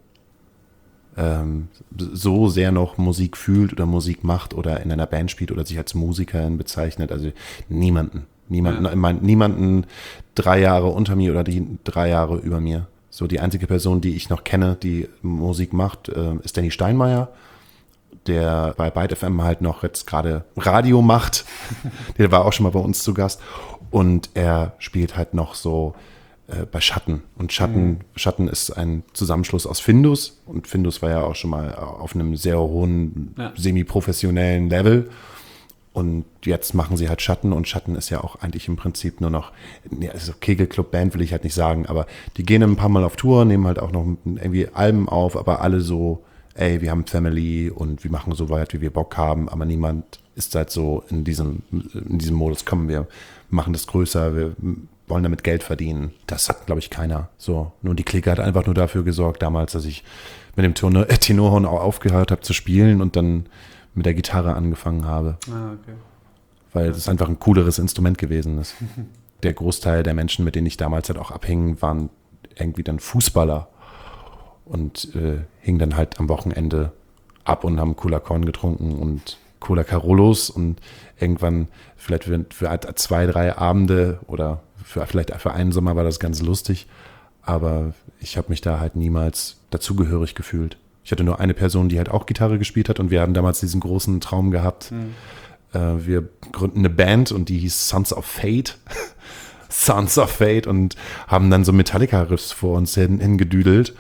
ähm, so sehr noch Musik fühlt oder Musik macht oder in einer Band spielt oder sich als Musikerin bezeichnet. Also niemanden. Niemanden, Ja. ich meine, niemanden drei Jahre unter mir oder die drei Jahre über mir. So die einzige Person, die ich noch kenne, die Musik macht, äh, ist Danny Steinmeier, der bei Byte F M halt noch jetzt gerade Radio macht. Der war auch schon mal bei uns zu Gast. Und er spielt halt noch so äh, bei Schatten. Und Schatten, mhm. Schatten ist ein Zusammenschluss aus Findus. Und Findus war ja auch schon mal auf einem sehr hohen, Ja. semi-professionellen Level. Und jetzt machen sie halt Schatten. Und Schatten ist ja auch eigentlich im Prinzip nur noch, nee, also Kegelclub-Band will ich halt nicht sagen, aber die gehen ein paar Mal auf Tour, nehmen halt auch noch irgendwie Alben auf, aber alle so, ey, wir haben Family und wir machen so weit, wie wir Bock haben, aber niemand ist halt so in diesem, in diesem Modus, komm, wir machen das größer, wir wollen damit Geld verdienen. Das hat, glaube ich, keiner. So, nur die Clique hat einfach nur dafür gesorgt damals, dass ich mit dem Tenor- äh, Tenorhorn auch aufgehört habe zu spielen und dann mit der Gitarre angefangen habe. Ah, okay. Weil es einfach ein cooleres Instrument gewesen ist. Der Großteil der Menschen, mit denen ich damals halt auch abhing, waren irgendwie dann Fußballer und äh, hingen dann halt am Wochenende ab und haben Cola Korn getrunken und Cola Carolus und irgendwann vielleicht für, für zwei, drei Abende oder für, vielleicht für einen Sommer war das ganz lustig, aber ich habe mich da halt niemals dazugehörig gefühlt. Ich hatte nur eine Person, die halt auch Gitarre gespielt hat und wir hatten damals diesen großen Traum gehabt, Mhm. äh, wir gründen eine Band und die hieß Sons of Fate. Sons of Fate und haben dann so Metallica-Riffs vor uns hin, hingedüdelt.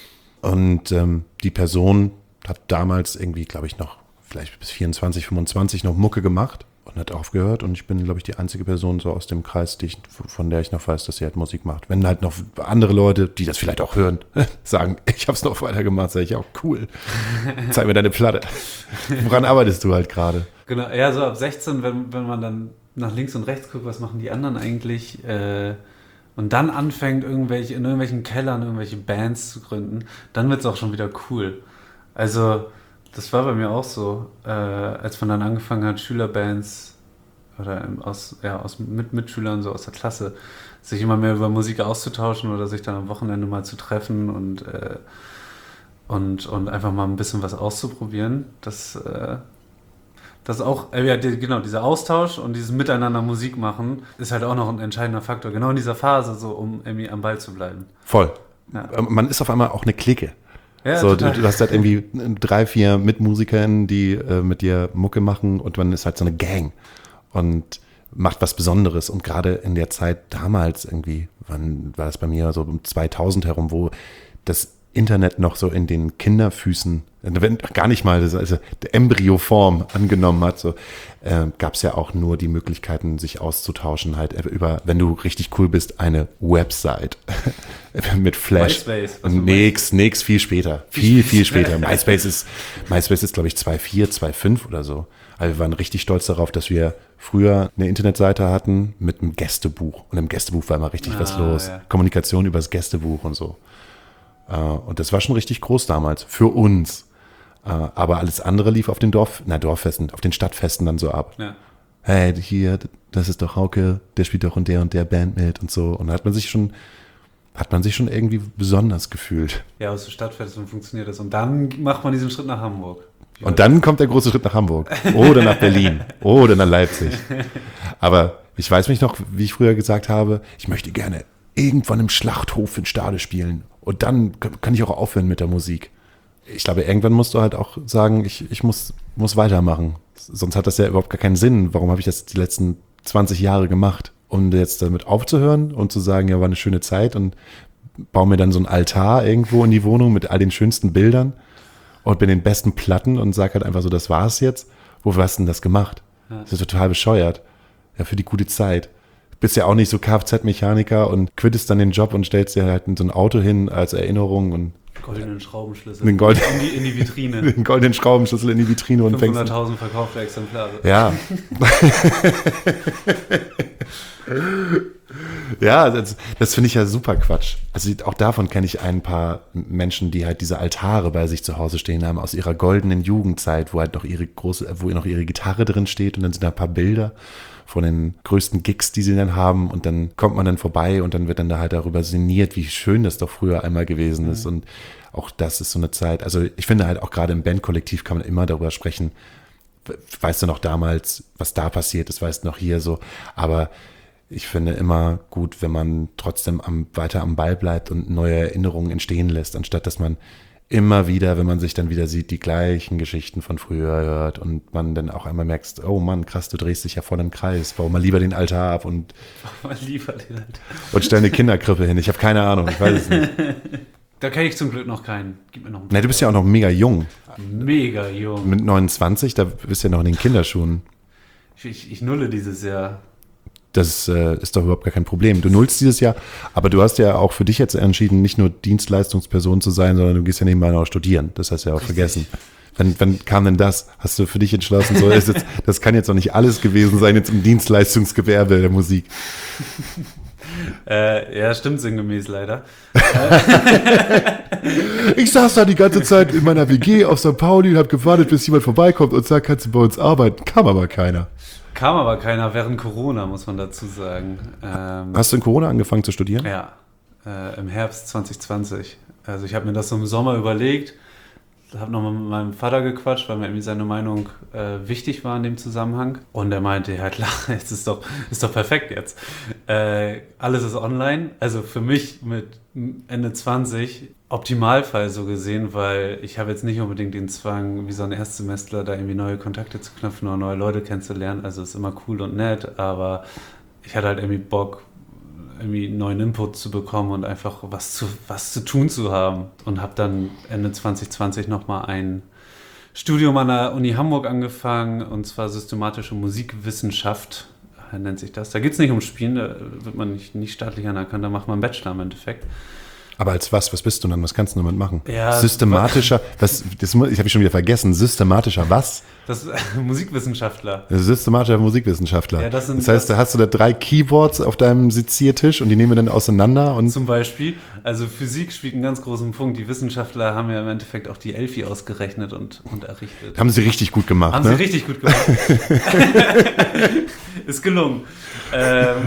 Und ähm, die Person hat damals irgendwie, glaube ich, noch vielleicht bis vierundzwanzig, fünfundzwanzig noch Mucke gemacht und hat aufgehört. Und ich bin, glaube ich, die einzige Person so aus dem Kreis, die ich, von der ich noch weiß, dass sie halt Musik macht. Wenn halt noch andere Leute, die das vielleicht auch hören, sagen, ich habe es noch weitergemacht, sage ich auch, cool. Zeig mir deine Platte. Woran arbeitest du halt gerade? Genau, ja, so ab sechzehn, wenn, wenn man dann nach links und rechts guckt, was machen die anderen eigentlich, äh, und dann anfängt, irgendwelche, in irgendwelchen Kellern irgendwelche Bands zu gründen, dann wird es auch schon wieder cool. Also, das war bei mir auch so, äh, als man dann angefangen hat, Schülerbands oder aus, ja, aus, mit Mitschülern so aus der Klasse, sich immer mehr über Musik auszutauschen oder sich dann am Wochenende mal zu treffen und, äh, und, und einfach mal ein bisschen was auszuprobieren. Das, äh, das auch, äh, ja, die, genau, dieser Austausch und dieses Miteinander Musik machen ist halt auch noch ein entscheidender Faktor, genau in dieser Phase, so um irgendwie am Ball zu bleiben. Voll. Ja. Man ist auf einmal auch eine Clique. Ja, so, du, total. du hast halt irgendwie drei, vier MitmusikerInnen, die äh, mit dir Mucke machen und man ist halt so eine Gang und macht was Besonderes. Und gerade in der Zeit damals irgendwie, wann war das bei mir so um zweitausend herum, wo das Internet noch so in den Kinderfüßen, wenn gar nicht mal das, also der Embryoform angenommen hat, so äh, gab es ja auch nur die Möglichkeiten, sich auszutauschen, halt über, wenn du richtig cool bist, eine Website mit Flash. MySpace, was du Nix, nix, viel später. Viel, viel später. MySpace ist, MySpace ist, glaube ich, zwei Komma vier, zwei Komma fünf oder so. Also wir waren richtig stolz darauf, dass wir früher eine Internetseite hatten mit einem Gästebuch. Und im Gästebuch war immer richtig Ah, was los. ja. Kommunikation übers Gästebuch und so. Äh, Und das war schon richtig groß damals. Für uns. Äh, Aber alles andere lief auf den Dorf, na Dorffesten, auf den Stadtfesten dann so ab. Ja. Hey, hier, das ist doch Hauke, der spielt doch in der und der Band mit und so. Und da hat man sich schon, hat man sich schon irgendwie besonders gefühlt. Ja, aus der Stadtfest funktioniert das. Und dann macht man diesen Schritt nach Hamburg. Und dann kommt der große Schritt nach Hamburg. Oder nach Berlin. Oder nach Leipzig. Aber ich weiß mich noch, wie ich früher gesagt habe, ich möchte gerne irgendwann im Schlachthof in Stade spielen. Und dann kann ich auch aufhören mit der Musik. Ich glaube, irgendwann musst du halt auch sagen, ich, ich muss, muss weitermachen. Sonst hat das ja überhaupt gar keinen Sinn. Warum habe ich das die letzten zwanzig Jahre gemacht? Um jetzt damit aufzuhören und zu sagen, ja, war eine schöne Zeit und baue mir dann so ein Altar irgendwo in die Wohnung mit all den schönsten Bildern und mit den besten Platten und sag halt einfach so, das war's jetzt. Wofür hast du denn das gemacht? Ja. Das ist ja total bescheuert. Ja, für die gute Zeit. Bist ja auch nicht so Kfz-Mechaniker und quittest dann den Job und stellst dir halt so ein Auto hin als Erinnerung und Goldenen Schraubenschlüssel. Den Gold- in, die, in die Vitrine. den goldenen Schraubenschlüssel in die Vitrine und fängst. fünfhunderttausend verkaufte Exemplare. Ja. Ja, das, das finde ich ja super Quatsch. Also auch davon kenne ich ein paar Menschen, die halt diese Altare bei sich zu Hause stehen haben, aus ihrer goldenen Jugendzeit, wo halt noch ihre große, wo noch ihre Gitarre drin steht und dann sind da ein paar Bilder von den größten Gigs, die sie dann haben und dann kommt man dann vorbei und dann wird dann da halt darüber sinniert, wie schön das doch früher einmal gewesen ist. Und auch das ist so eine Zeit, also ich finde halt auch gerade im Bandkollektiv kann man immer darüber sprechen, weißt du noch damals, was da passiert ist, weißt du noch hier so, aber ich finde immer gut, wenn man trotzdem am, weiter am Ball bleibt und neue Erinnerungen entstehen lässt, anstatt dass man immer wieder, wenn man sich dann wieder sieht, die gleichen Geschichten von früher hört und man dann auch einmal merkt, oh Mann, krass, du drehst dich ja voll im Kreis, bau mal lieber den Altar ab und, Mal lieber den halt. und stell eine Kinderkrippe hin. Ich habe keine Ahnung, ich weiß es nicht. Da kenne ich zum Glück noch keinen. Gib mir noch einen. Na, du bist ja auch noch mega jung. Mega jung. Mit neunundzwanzig, da bist du ja noch in den Kinderschuhen. Ich, ich, ich nulle dieses Jahr. Das äh, ist doch überhaupt gar kein Problem. Du nullst dieses Jahr, aber du hast ja auch für dich jetzt entschieden, nicht nur Dienstleistungsperson zu sein, sondern du gehst ja nebenbei noch studieren. Das hast du ja auch Richtig. vergessen. Wann, wann kam denn das? Hast du für dich entschlossen, so ist jetzt, das kann jetzt doch nicht alles gewesen sein, jetzt im Dienstleistungsgewerbe der Musik. Äh, ja, stimmt sinngemäß leider. Ich saß da die ganze Zeit in meiner W G auf Sankt Pauli und habe gewartet, bis jemand vorbeikommt und sagt, kannst du bei uns arbeiten? Kam aber keiner. Kam aber keiner während Corona, muss man dazu sagen. Ähm, Hast du in Corona angefangen zu studieren? Ja, äh, im Herbst zwanzig zwanzig. Also ich habe mir das so im Sommer überlegt, habe nochmal mit meinem Vater gequatscht, weil mir irgendwie seine Meinung äh, wichtig war in dem Zusammenhang. Und er meinte, ja klar, jetzt ist doch, ist doch perfekt jetzt. Äh, alles ist online. Also für mich mit Ende zwanzig Optimalfall so gesehen, weil ich habe jetzt nicht unbedingt den Zwang, wie so ein Erstsemestler, da irgendwie neue Kontakte zu knüpfen oder neue Leute kennenzulernen. Also ist immer cool und nett, aber ich hatte halt irgendwie Bock, irgendwie neuen Input zu bekommen und einfach was zu, was zu tun zu haben. Und habe dann Ende zwanzig zwanzig nochmal ein Studium an der Uni Hamburg angefangen, und zwar systematische Musikwissenschaft, nennt sich das. Da geht es nicht ums Spielen, da wird man nicht, nicht staatlich anerkannt, da macht man einen Bachelor im Endeffekt. Aber als was? Was bist du dann? Was kannst du damit machen? Ja, Systematischer, was, das muss- ich habe ich schon wieder vergessen, systematischer was? Das Musikwissenschaftler. Systematischer Musikwissenschaftler. Ja, das sind- das heißt, da hast du da drei Keyboards auf deinem Seziertisch und die nehmen wir dann auseinander und Zum Beispiel, also Physik spielt einen ganz großen Punkt. Die Wissenschaftler haben ja im Endeffekt auch die Elfi ausgerechnet und, und errichtet. haben sie richtig gut gemacht. Haben ne? sie richtig gut gemacht. Ist gelungen. Ähm,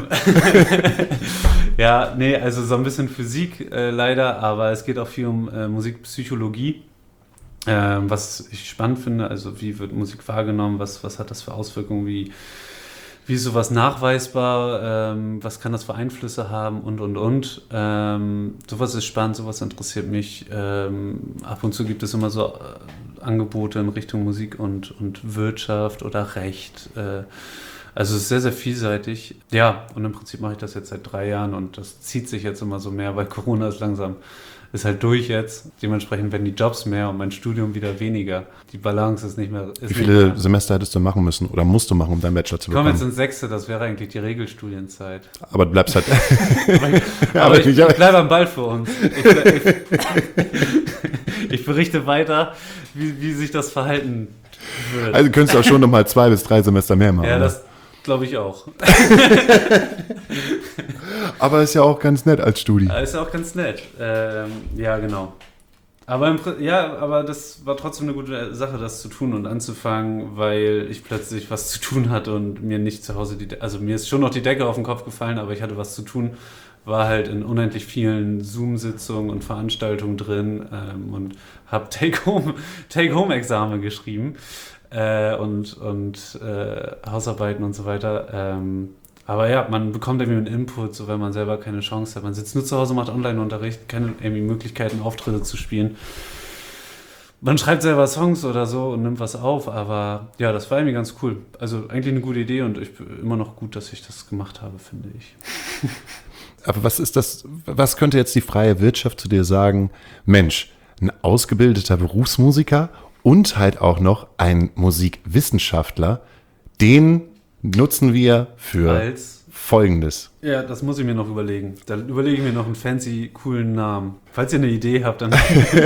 ja, nee, also so ein bisschen Physik äh, leider, aber es geht auch viel um äh, Musikpsychologie, ähm, was ich spannend finde. Also wie wird Musik wahrgenommen, was, was hat das für Auswirkungen, wie, wie ist sowas nachweisbar, ähm, was kann das für Einflüsse haben und, und, und. Ähm, sowas ist spannend, sowas interessiert mich. Ähm, ab und zu gibt es immer so äh, Angebote in Richtung Musik und, und Wirtschaft oder Recht. Äh, also es ist sehr, sehr vielseitig. Ja, und im Prinzip mache ich das jetzt seit drei Jahren und das zieht sich jetzt immer so mehr, weil Corona ist langsam, ist halt durch jetzt. Dementsprechend werden die Jobs mehr und mein Studium wieder weniger. Die Balance ist nicht mehr... Ist Wie nicht viele mehr. Semester hättest du machen müssen oder musst du machen, um deinen Bachelor zu Ich komme jetzt bekommen? ins Sechste, das wäre eigentlich die Regelstudienzeit. Aber du bleibst halt. Aber ich, Ja, aber aber ich, ich- ich bleibe am Ball für uns. Ich, ich, ich berichte weiter, wie, wie sich das verhalten wird. Also könntest du auch schon nochmal zwei bis drei Semester mehr machen. ja, ne? das glaube ich auch. Aber ist ja auch ganz nett als Studi. Ist ja auch ganz nett. Ähm, ja, genau. Aber, im, Pri- ja, aber das war trotzdem eine gute Sache, das zu tun und anzufangen, weil ich plötzlich was zu tun hatte und mir nicht zu Hause die, De- also mir ist schon noch die Decke auf den Kopf gefallen, aber ich hatte was zu tun, war halt in unendlich vielen Zoom-Sitzungen und Veranstaltungen drin ähm, und habe Take-Home, Take-Home-Examen geschrieben äh, und, und äh, Hausarbeiten und so weiter. Ähm, aber ja, man bekommt irgendwie einen Input, so wenn man selber keine Chance hat. Man sitzt nur zu Hause, macht Online-Unterricht, keine irgendwie Möglichkeiten, Auftritte zu spielen. Man schreibt selber Songs oder so und nimmt was auf, aber ja, das war irgendwie ganz cool. Also eigentlich eine gute Idee und ich bin immer noch gut, dass ich das gemacht habe, finde ich. Aber was ist das, was könnte jetzt die freie Wirtschaft zu dir sagen? Mensch, ein ausgebildeter Berufsmusiker und halt auch noch ein Musikwissenschaftler, den nutzen wir für Als Folgendes. Ja, das muss ich mir noch überlegen. Da überlege ich mir noch einen fancy, coolen Namen. Falls ihr eine Idee habt, dann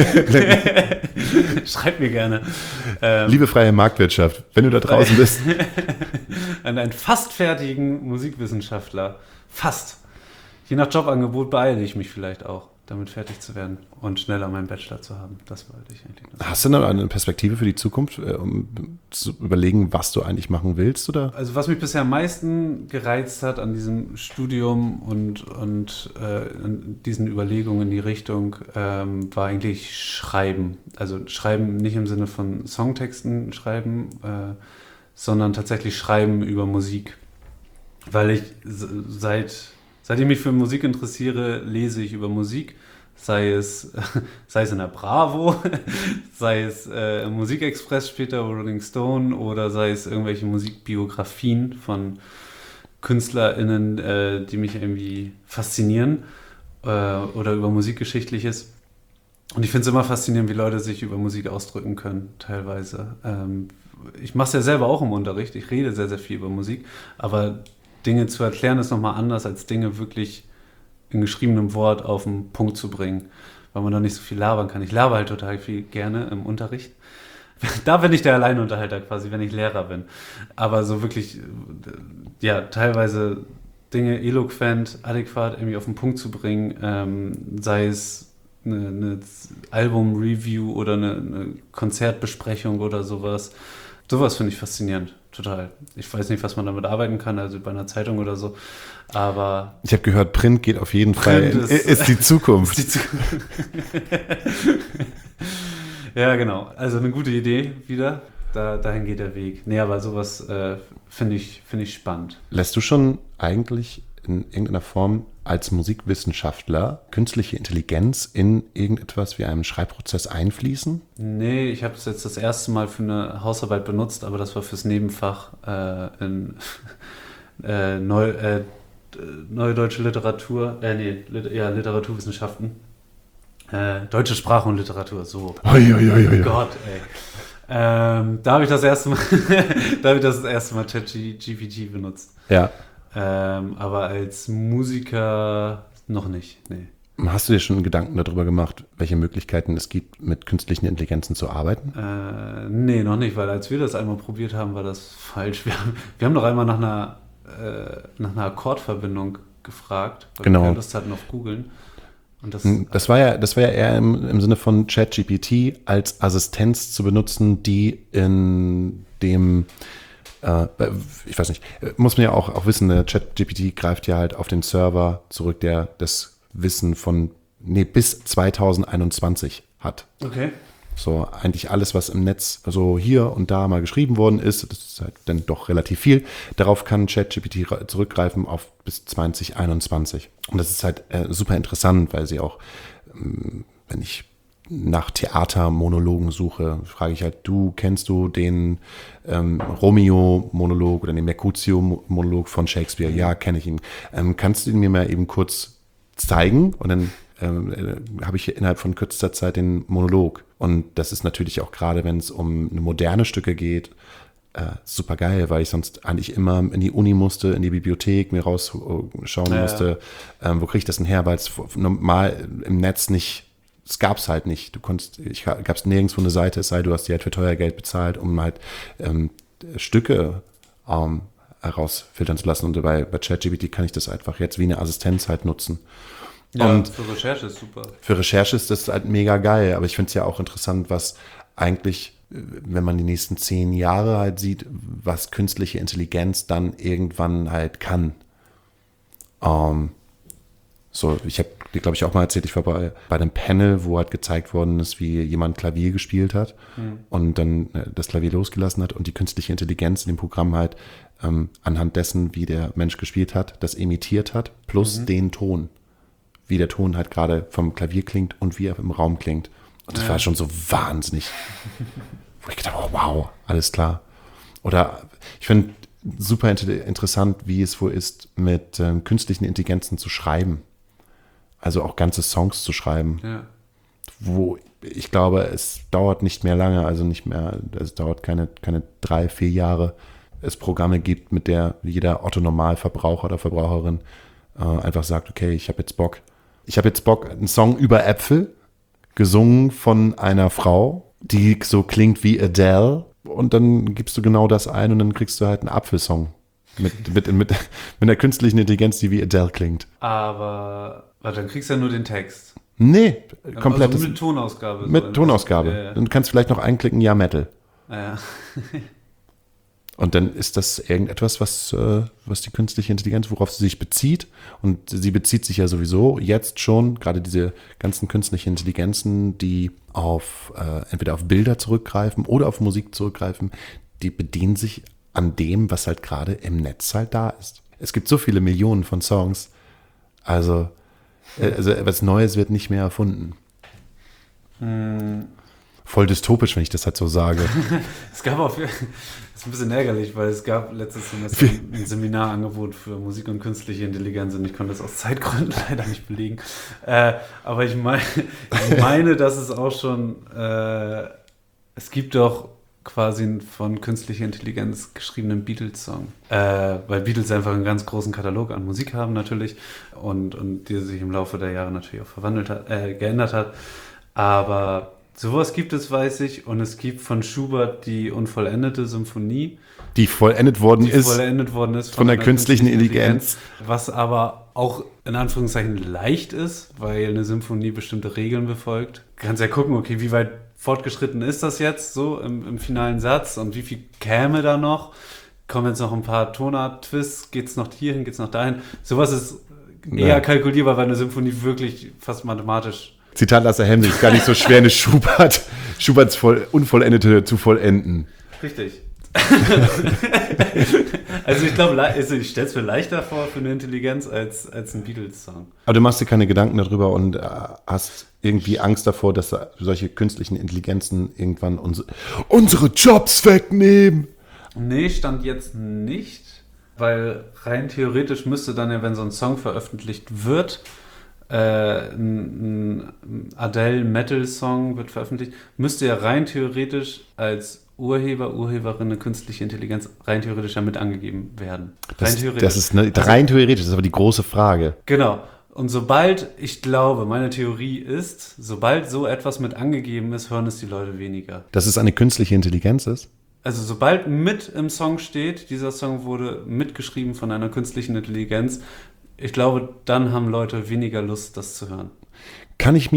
schreibt mir gerne. Ähm, Liebe freie Marktwirtschaft, wenn du da draußen bist, an einen fast fertigen Musikwissenschaftler. Fast. Je nach Jobangebot beeile ich mich vielleicht auch, damit fertig zu werden und schneller meinen Bachelor zu haben. Das wollte ich eigentlich nur. hast du noch eine Perspektive für die Zukunft, äh, um zu überlegen, was du eigentlich machen willst? Oder? Also was mich bisher am meisten gereizt hat an diesem Studium und, und äh, an diesen Überlegungen in die Richtung, ähm, war eigentlich Schreiben. Also Schreiben nicht im Sinne von Songtexten schreiben, äh, sondern tatsächlich Schreiben über Musik. Weil ich s- seit, seitdem ich mich für Musik interessiere, lese ich über Musik. Sei es, sei es in der Bravo, sei es äh, im Musikexpress später, Rolling Stone, oder sei es irgendwelche Musikbiografien von KünstlerInnen, äh, die mich irgendwie faszinieren, äh, oder über Musikgeschichtliches. Und ich finde es immer faszinierend, wie Leute sich über Musik ausdrücken können, teilweise. Ähm, ich mache es ja selber auch im Unterricht, ich rede sehr, sehr viel über Musik, aber Dinge zu erklären ist nochmal anders, als Dinge wirklich in geschriebenem Wort auf den Punkt zu bringen, weil man da nicht so viel labern kann. Ich laber halt total viel gerne im Unterricht. Da bin ich der Alleinunterhalter quasi, wenn ich Lehrer bin. Aber so wirklich, ja, teilweise Dinge eloquent, adäquat irgendwie auf den Punkt zu bringen, ähm, sei es eine, eine Album-Review oder eine, eine Konzertbesprechung oder sowas. Sowas finde ich faszinierend, total. Ich weiß nicht, was man damit arbeiten kann, also bei einer Zeitung oder so, aber Ich habe gehört, Print geht auf jeden Fall, Print ist, ist- ist die Zukunft. die Zukunft. Ja, genau. Also eine gute Idee wieder. Da, dahin geht der Weg. Nee, aber sowas äh, finde ich, finde ich spannend. Lässt du schon eigentlich in irgendeiner Form als Musikwissenschaftler künstliche Intelligenz in irgendetwas wie einem Schreibprozess einfließen? Nee, ich habe es jetzt das erste Mal für eine Hausarbeit benutzt, aber das war fürs Nebenfach äh, in äh, Neu, äh, neue deutsche Literatur, äh, nee, Lit- ja, Literaturwissenschaften. Äh, deutsche Sprache und Literatur, so. Oi, oi, oi, oi. Oh Gott, ey. Ähm, da habe ich das erste Mal, da habe ich das erste Mal ChatGPT benutzt. Ja. Ähm, aber als Musiker noch nicht, nee. Hast du dir schon Gedanken darüber gemacht, welche Möglichkeiten es gibt, mit künstlichen Intelligenzen zu arbeiten? Äh, nee, noch nicht, weil als wir das einmal probiert haben, war das falsch. Wir haben, wir haben doch einmal nach einer, äh, nach einer Akkordverbindung gefragt, weil Genau. wir keine Lust hatten auf Googeln. Und das, Das war ja, das war ja eher im, im Sinne von ChatGPT als Assistenz zu benutzen, die in dem, äh, ich weiß nicht, muss man ja auch, auch wissen, ne, ChatGPT greift ja halt auf den Server zurück, der das Wissen von, nee, bis zwanzig einundzwanzig hat. okay. So eigentlich alles, was im Netz so hier und da mal geschrieben worden ist, das ist halt dann doch relativ viel, darauf kann ChatGPT zurückgreifen auf bis zwanzig einundzwanzig. Und das ist halt äh, super interessant, weil sie auch, ähm, wenn ich nach Theatermonologen suche, frage ich halt, du, kennst du den ähm, Romeo-Monolog oder den Mercutio-Monolog von Shakespeare? Ja, kenne ich ihn. Ähm, kannst du ihn mir mal eben kurz zeigen? Und dann ähm, äh, habe ich innerhalb von kürzester Zeit den Monolog. Und das ist natürlich auch gerade, wenn es um moderne Stücke geht, äh, super geil, weil ich sonst eigentlich immer in die Uni musste, in die Bibliothek, mir rausschauen Ja, musste, ähm, wo kriege ich das denn her, weil es normal im Netz nicht, es gab es halt nicht. Du konntest, ich gab es nirgendwo eine Seite, es sei, du hast die halt für teuer Geld bezahlt, um halt ähm, Stücke ähm, herausfiltern zu lassen. Und bei, bei ChatGPT kann ich das einfach jetzt wie eine Assistenz halt nutzen. Ja, Und für Recherche ist super. für Recherche ist das halt mega geil, aber ich finde es ja auch interessant, was eigentlich, wenn man die nächsten zehn Jahre halt sieht, was künstliche Intelligenz dann irgendwann halt kann. Ähm, so, ich habe dir, glaube ich, auch mal erzählt, ich war bei, bei einem Panel, wo halt gezeigt worden ist, wie jemand Klavier gespielt hat mhm. und dann äh, das Klavier losgelassen hat und die künstliche Intelligenz in dem Programm halt ähm, anhand dessen, wie der Mensch gespielt hat, das imitiert hat, plus mhm. den Ton. Wie der Ton halt gerade vom Klavier klingt und wie er im Raum klingt. Und das ja. war schon so wahnsinnig. Wo ich gedacht habe, oh, wow, alles klar. Oder ich finde super inter- interessant, wie es wohl ist, mit ähm, künstlichen Intelligenzen zu schreiben. Also auch ganze Songs zu schreiben. Ja. Wo ich glaube, es dauert nicht mehr lange, also nicht mehr, es dauert keine, keine drei, vier Jahre, es Programme gibt, mit der jeder Otto-Normalverbraucher oder Verbraucherin äh, einfach sagt, okay, ich habe jetzt Bock, Ich habe jetzt Bock, einen Song über Äpfel, gesungen von einer Frau, die so klingt wie Adele. Und dann gibst du genau das ein und dann kriegst du halt einen Apfelsong. Mit, mit, mit, mit einer künstlichen Intelligenz, die wie Adele klingt. Aber, warte, dann kriegst du ja nur den Text. Nee, komplett. Also mit Tonausgabe. Mit so Tonausgabe. Ja, ja. Und du kannst vielleicht noch einklicken, ja, Metal. Ja. Und dann ist das irgendetwas, was, äh, was die künstliche Intelligenz, worauf sie sich bezieht. Und sie bezieht sich ja sowieso jetzt schon, gerade diese ganzen künstlichen Intelligenzen, die auf äh, entweder auf Bilder zurückgreifen oder auf Musik zurückgreifen, die bedienen sich an dem, was halt gerade im Netz halt da ist. Es gibt so viele Millionen von Songs. Also, äh, also etwas Neues wird nicht mehr erfunden. Hm. Voll dystopisch, wenn ich das halt so sage. Es gab auch, das ist ein bisschen ärgerlich, weil es gab letztes Semester ein Seminarangebot für Musik und künstliche Intelligenz und ich konnte das aus Zeitgründen leider nicht belegen. Äh, aber ich meine, ich meine, dass es auch schon, äh, es gibt doch quasi einen von künstlicher Intelligenz geschriebenen Beatles-Song. Äh, weil Beatles einfach einen ganz großen Katalog an Musik haben natürlich und, und die sich im Laufe der Jahre natürlich auch verwandelt hat, äh, geändert hat. Aber sowas gibt es, weiß ich, und es gibt von Schubert die unvollendete Symphonie. Die vollendet worden die ist. vollendet worden ist von, von der künstlichen, künstlichen Intelligenz. Intelligenz. Was aber auch in Anführungszeichen leicht ist, weil eine Symphonie bestimmte Regeln befolgt. Du kannst ja gucken, okay, wie weit fortgeschritten ist das jetzt so im, im finalen Satz und wie viel käme da noch? Kommen jetzt noch ein paar Tonart-Twists? Geht's noch hierhin, geht's noch dahin? Sowas ist eher ja. kalkulierbar, weil eine Symphonie wirklich fast mathematisch. Zitat Lasse Hemsel, ist gar nicht so schwer, eine Schubert, Schuberts voll, Unvollendete zu vollenden. Richtig. Also ich glaube, also ich stelle es mir leichter vor für eine Intelligenz als, als ein Beatles-Song. Aber du machst dir keine Gedanken darüber und äh, hast irgendwie Angst davor, dass solche künstlichen Intelligenzen irgendwann unsere, unsere Jobs wegnehmen. Nee, stand jetzt nicht. weil rein theoretisch müsste dann ja, wenn so ein Song veröffentlicht wird, äh, ein, ein Adele-Metal-Song wird veröffentlicht, müsste ja rein theoretisch als Urheber, Urheberin eine künstliche Intelligenz rein theoretisch damit angegeben werden. Das, rein theoretisch. das ist eine, rein theoretisch, das ist aber die große Frage. Genau. Und sobald, ich glaube, meine Theorie ist, sobald so etwas mit angegeben ist, hören es die Leute weniger. Dass es eine künstliche Intelligenz ist? Also sobald mit im Song steht, dieser Song wurde mitgeschrieben von einer künstlichen Intelligenz, ich glaube, dann haben Leute weniger Lust, das zu hören. Kann ich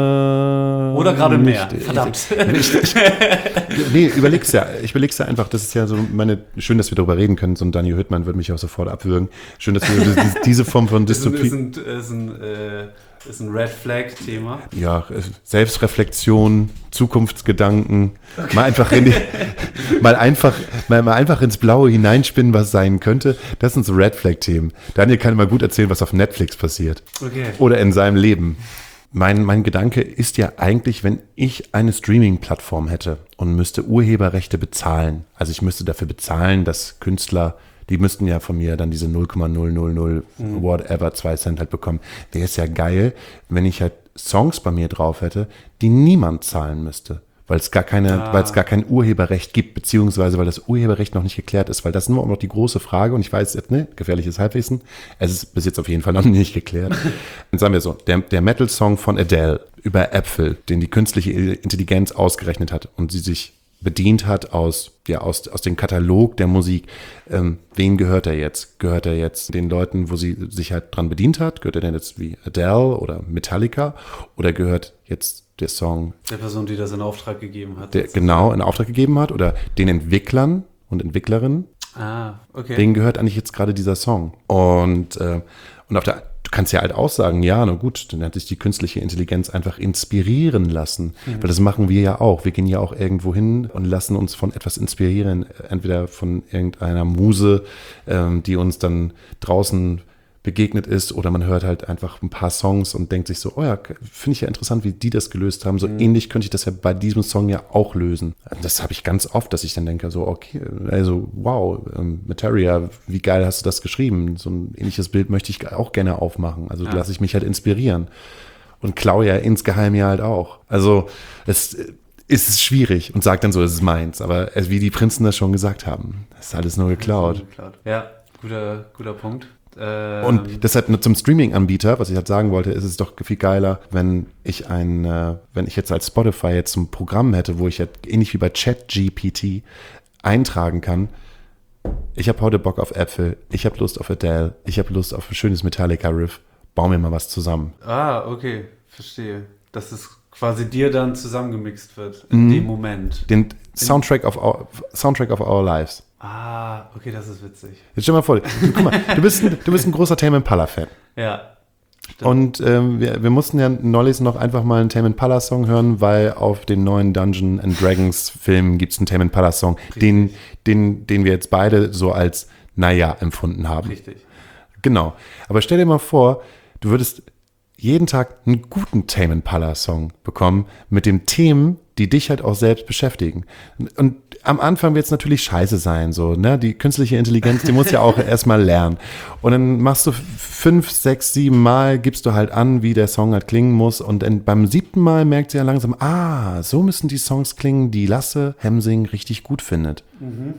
mir... Oder gerade nicht, mehr, verdammt. Ich, ich, nee, überleg's ja. Ich überleg's ja einfach, das ist ja so meine... Schön, dass wir darüber reden können. So ein Daniel Hüttmann würde mich auch sofort abwürgen. Schön, dass wir diese, diese Form von Dystopie... Ist ein, ist ein, ist ein, äh, ist ein Red Flag-Thema. Ja, Selbstreflexion, Zukunftsgedanken, okay. mal einfach in die, mal einfach, mal, mal einfach ins Blaue hineinspinnen, was sein könnte. Das sind so Red Flag-Themen. Daniel kann immer gut erzählen, was auf Netflix passiert. Okay. Oder in seinem Leben. Mein, mein Gedanke ist ja eigentlich, wenn ich eine Streaming-Plattform hätte und müsste Urheberrechte bezahlen, also ich müsste dafür bezahlen, dass Künstler, die müssten ja von mir dann diese null Komma null null null mhm. whatever, zwei Cent halt bekommen. Wäre es ja geil, wenn ich halt Songs bei mir drauf hätte, die niemand zahlen müsste. Weil es gar keine, ah. weil es gar kein Urheberrecht gibt, beziehungsweise weil das Urheberrecht noch nicht geklärt ist, weil das ist nur noch die große Frage und ich weiß jetzt, ne, gefährliches Halbwissen, es ist bis jetzt auf jeden Fall noch nicht geklärt. Dann sagen wir so, der, der Metal-Song von Adele über Äpfel, den die künstliche Intelligenz ausgerechnet hat und sie sich bedient hat aus, ja, aus, aus dem Katalog der Musik. Ähm, wen gehört er jetzt? Gehört er jetzt den Leuten, wo sie sich halt dran bedient hat? Gehört er denn jetzt wie Adele oder Metallica? Oder gehört jetzt der Song der Person, die das in Auftrag gegeben hat? Der genau in Auftrag gegeben hat? Oder den Entwicklern und Entwicklerinnen? Ah, okay. Denen gehört eigentlich jetzt gerade dieser Song. Und, äh, und auf der Du kannst ja halt auch sagen, ja, na gut, dann hat sich die künstliche Intelligenz einfach inspirieren lassen. Mhm. Weil das machen wir ja auch. Wir gehen ja auch irgendwo hin und lassen uns von etwas inspirieren. Entweder von irgendeiner Muse, ähm, die uns dann draußen begegnet ist, oder man hört halt einfach ein paar Songs und denkt sich so, oh ja, finde ich ja interessant, wie die das gelöst haben. So mhm. ähnlich könnte ich das ja bei diesem Song ja auch lösen. Das habe ich ganz oft, dass ich dann denke, so, okay, also wow, ähm, Materia, wie geil hast du das geschrieben? So ein ähnliches Bild möchte ich auch gerne aufmachen. Also ja. lasse ich mich halt inspirieren. Und klaue ja insgeheim ja halt auch. Also es ist es schwierig und sagt dann so, es ist meins. Aber wie die Prinzen das schon gesagt haben, das ist alles nur geklaut. Ja, guter, guter Punkt. Und deshalb zum Streaming-Anbieter, was ich halt sagen wollte, ist es doch viel geiler, wenn ich ein, äh, wenn ich jetzt als Spotify jetzt ein Programm hätte, wo ich halt ähnlich wie bei ChatGPT eintragen kann, ich habe heute Bock auf Äpfel, ich habe Lust auf Adele, ich habe Lust auf ein schönes Metallica-Riff, bau mir mal was zusammen. Ah, okay, verstehe. Dass es quasi dir dann zusammengemixt wird in mhm. dem Moment. Den Soundtrack of our, Soundtrack of our lives. Ah, okay, das ist witzig. Jetzt stell mal vor, du, guck mal, du bist ein, du bist ein großer Tame Impala-Fan. Ja. Stimmt. Und ähm, wir, wir mussten ja neulich noch einfach mal einen Tame Impala-Song hören, weil auf den neuen Dungeons and Dragons-Film gibt es einen Tame Impala-Song, den, den, den wir jetzt beide so als naja empfunden haben. Richtig. Genau. Aber stell dir mal vor, du würdest jeden Tag einen guten Tame Impala-Song bekommen mit den Themen, die dich halt auch selbst beschäftigen. Und am Anfang wird es natürlich scheiße sein, so, ne? Die künstliche Intelligenz, die muss ja auch erstmal lernen. Und dann machst du fünf, sechs, sieben Mal, gibst du halt an, wie der Song halt klingen muss. Und dann beim siebten Mal merkt sie ja langsam, ah, so müssen die Songs klingen, die Lasse Hemsing richtig gut findet. Mhm.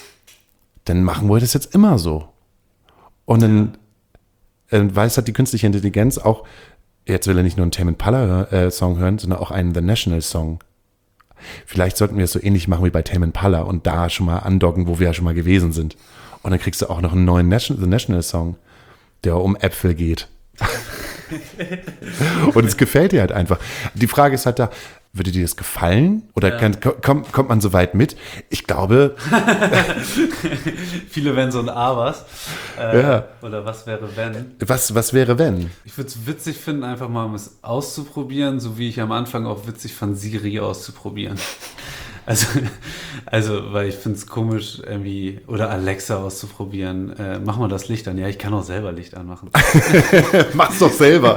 Dann machen wir das jetzt immer so. Und dann äh, weiß halt die künstliche Intelligenz auch, jetzt will er nicht nur einen Tame Impala-Song hören, sondern auch einen The National-Song. Vielleicht sollten wir es so ähnlich machen wie bei Tame Impala und da schon mal andocken, wo wir ja schon mal gewesen sind. Und dann kriegst du auch noch einen neuen National, The National-Song, der um Äpfel geht. Und es gefällt dir halt einfach. Die Frage ist halt da, würde dir das gefallen? Oder ja. kann, kommt, kommt man so weit mit? Ich glaube... Viele wären so ein A-was. Äh, ja. Oder was wäre, wenn? Was, was wäre, wenn? Ich würde es witzig finden, einfach mal um es auszuprobieren, so wie ich am Anfang auch witzig fand, Siri auszuprobieren. Also, also weil ich finde es komisch, irgendwie, oder Alexa auszuprobieren. Äh, mach mal das Licht an. Ja, ich kann auch selber Licht anmachen. Mach's doch selber.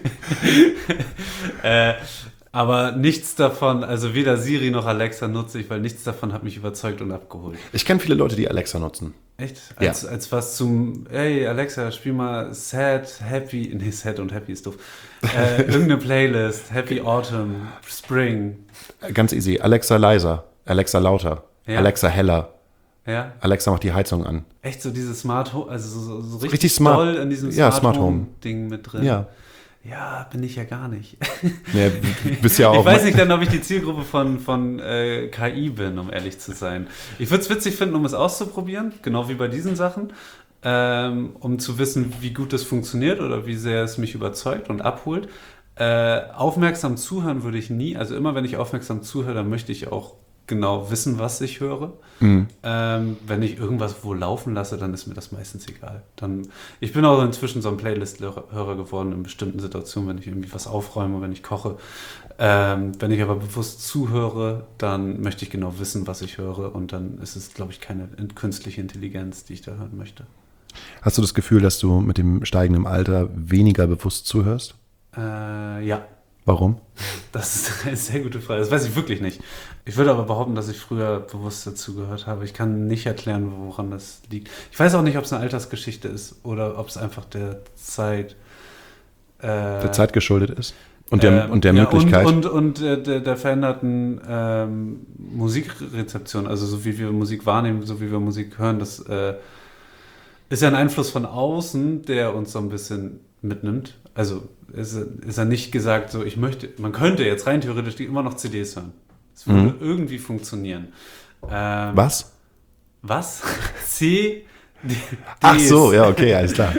äh, Aber nichts davon, also weder Siri noch Alexa nutze ich, weil nichts davon hat mich überzeugt und abgeholt. Ich kenne viele Leute, die Alexa nutzen. Echt? Als, ja. als was zum, hey Alexa, spiel mal Sad, Happy, nee, Sad und Happy ist doof. Äh, irgendeine Playlist, Happy Autumn, Spring. Ganz easy. Alexa leiser, Alexa lauter, ja. Alexa heller. Ja. Alexa macht die Heizung an. Echt so dieses Smart Home, also so, so richtig, richtig smart, doll in diesem ja, Smart, Smart Home, Home Ding mit drin. Ja. Ja, bin ich ja gar nicht. Nee, bist ja auch ich weiß nicht dann, ob ich die Zielgruppe von, von äh, K I bin, um ehrlich zu sein. Ich würde es witzig finden, um es auszuprobieren, genau wie bei diesen Sachen, ähm, um zu wissen, wie gut das funktioniert oder wie sehr es mich überzeugt und abholt. Äh, aufmerksam zuhören würde ich nie. Also immer, wenn ich aufmerksam zuhöre, dann möchte ich auch genau wissen, was ich höre. Mhm. Ähm, wenn ich irgendwas wo laufen lasse, dann ist mir das meistens egal. Dann, ich bin auch inzwischen so ein Playlist-Hörer geworden in bestimmten Situationen, wenn ich irgendwie was aufräume, wenn ich koche. Ähm, wenn ich aber bewusst zuhöre, dann möchte ich genau wissen, was ich höre und dann ist es, glaube ich, keine künstliche Intelligenz, die ich da hören möchte. Hast du das Gefühl, dass du mit dem steigenden Alter weniger bewusst zuhörst? Äh, ja. Warum? Das ist eine sehr gute Frage. Das weiß ich wirklich nicht. Ich würde aber behaupten, dass ich früher bewusst dazu gehört habe. Ich kann nicht erklären, woran das liegt. Ich weiß auch nicht, ob es eine Altersgeschichte ist oder ob es einfach der Zeit... Äh, der Zeit geschuldet ist. Und der, ähm, und der ja, Möglichkeit. Und, und, und äh, der, der veränderten ähm, Musikrezeption, also so wie wir Musik wahrnehmen, so wie wir Musik hören, das äh, ist ja ein Einfluss von außen, der uns so ein bisschen mitnimmt. Also ist, ist ja nicht gesagt, so ich möchte, man könnte jetzt rein theoretisch immer noch C Ds hören. Es würde mhm. irgendwie funktionieren. Ähm, was? Was? C D s. Ach so, ja, okay, alles klar.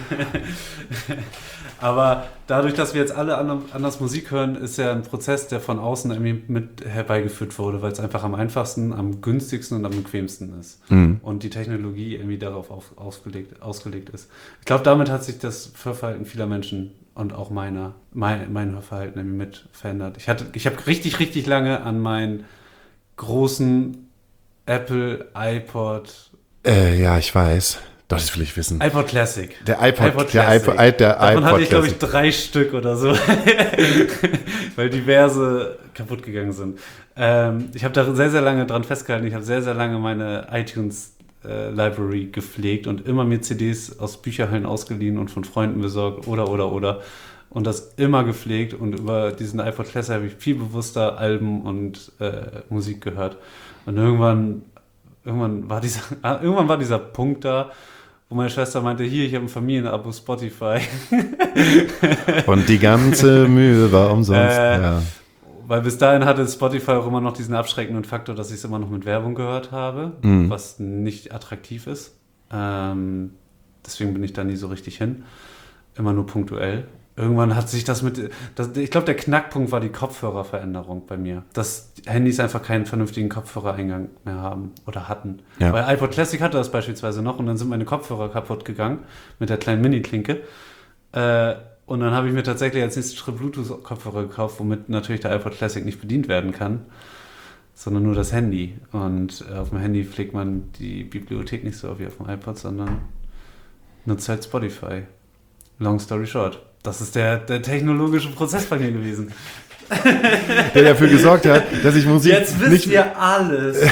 Aber dadurch, dass wir jetzt alle anders Musik hören, ist ja ein Prozess, der von außen irgendwie mit herbeigeführt wurde, weil es einfach am einfachsten, am günstigsten und am bequemsten ist. Mhm. Und die Technologie irgendwie darauf auf, ausgelegt, ausgelegt ist. Ich glaube, damit hat sich das Hörverhalten vieler Menschen und auch meiner, mein, mein Hörverhalten irgendwie mit verändert. Ich hatte, ich habe richtig, richtig lange an meinen großen Apple iPod... Äh, ja, ich weiß. Doch, das will ich wissen. iPod Classic. Der iPod, iPod der Classic. iPod, der Davon iPod hatte ich, glaube Classic. ich, drei Stück oder so. Weil diverse kaputt gegangen sind. Ähm, ich habe da sehr, sehr lange dran festgehalten. Ich habe sehr, sehr lange meine iTunes-Library äh, gepflegt und immer mir C Ds aus Bücherhallen ausgeliehen und von Freunden besorgt oder, oder, oder. Und das immer gepflegt. Und über diesen iPod Classic habe ich viel bewusster Alben und äh, Musik gehört. Und irgendwann, irgendwann, war dieser, irgendwann war dieser Punkt da, wo meine Schwester meinte, hier, ich habe ein Familienabo Spotify. Und die ganze Mühe war umsonst. Äh, ja. Weil bis dahin hatte Spotify auch immer noch diesen abschreckenden Faktor, dass ich es immer noch mit Werbung gehört habe, mhm. was nicht attraktiv ist. Ähm, deswegen bin ich da nie so richtig hin. Immer nur punktuell. Irgendwann hat sich das mit, das, ich glaube, der Knackpunkt war die Kopfhörerveränderung bei mir. Dass Handys einfach keinen vernünftigen Kopfhörereingang mehr haben oder hatten. Ja. Weil iPod Classic hatte das beispielsweise noch und dann sind meine Kopfhörer kaputt gegangen mit der kleinen Mini-Klinke. Äh, und dann habe ich mir tatsächlich als nächsten Schritt Bluetooth-Kopfhörer gekauft, womit natürlich der iPod Classic nicht bedient werden kann, sondern nur das Handy. Und äh, auf dem Handy pflegt man die Bibliothek nicht so wie auf dem iPod, sondern nutzt halt Spotify. Long story short. Das ist der, der technologische Prozess bei mir gewesen. Der dafür gesorgt hat, dass ich Musik Jetzt wisst nicht... ihr alles.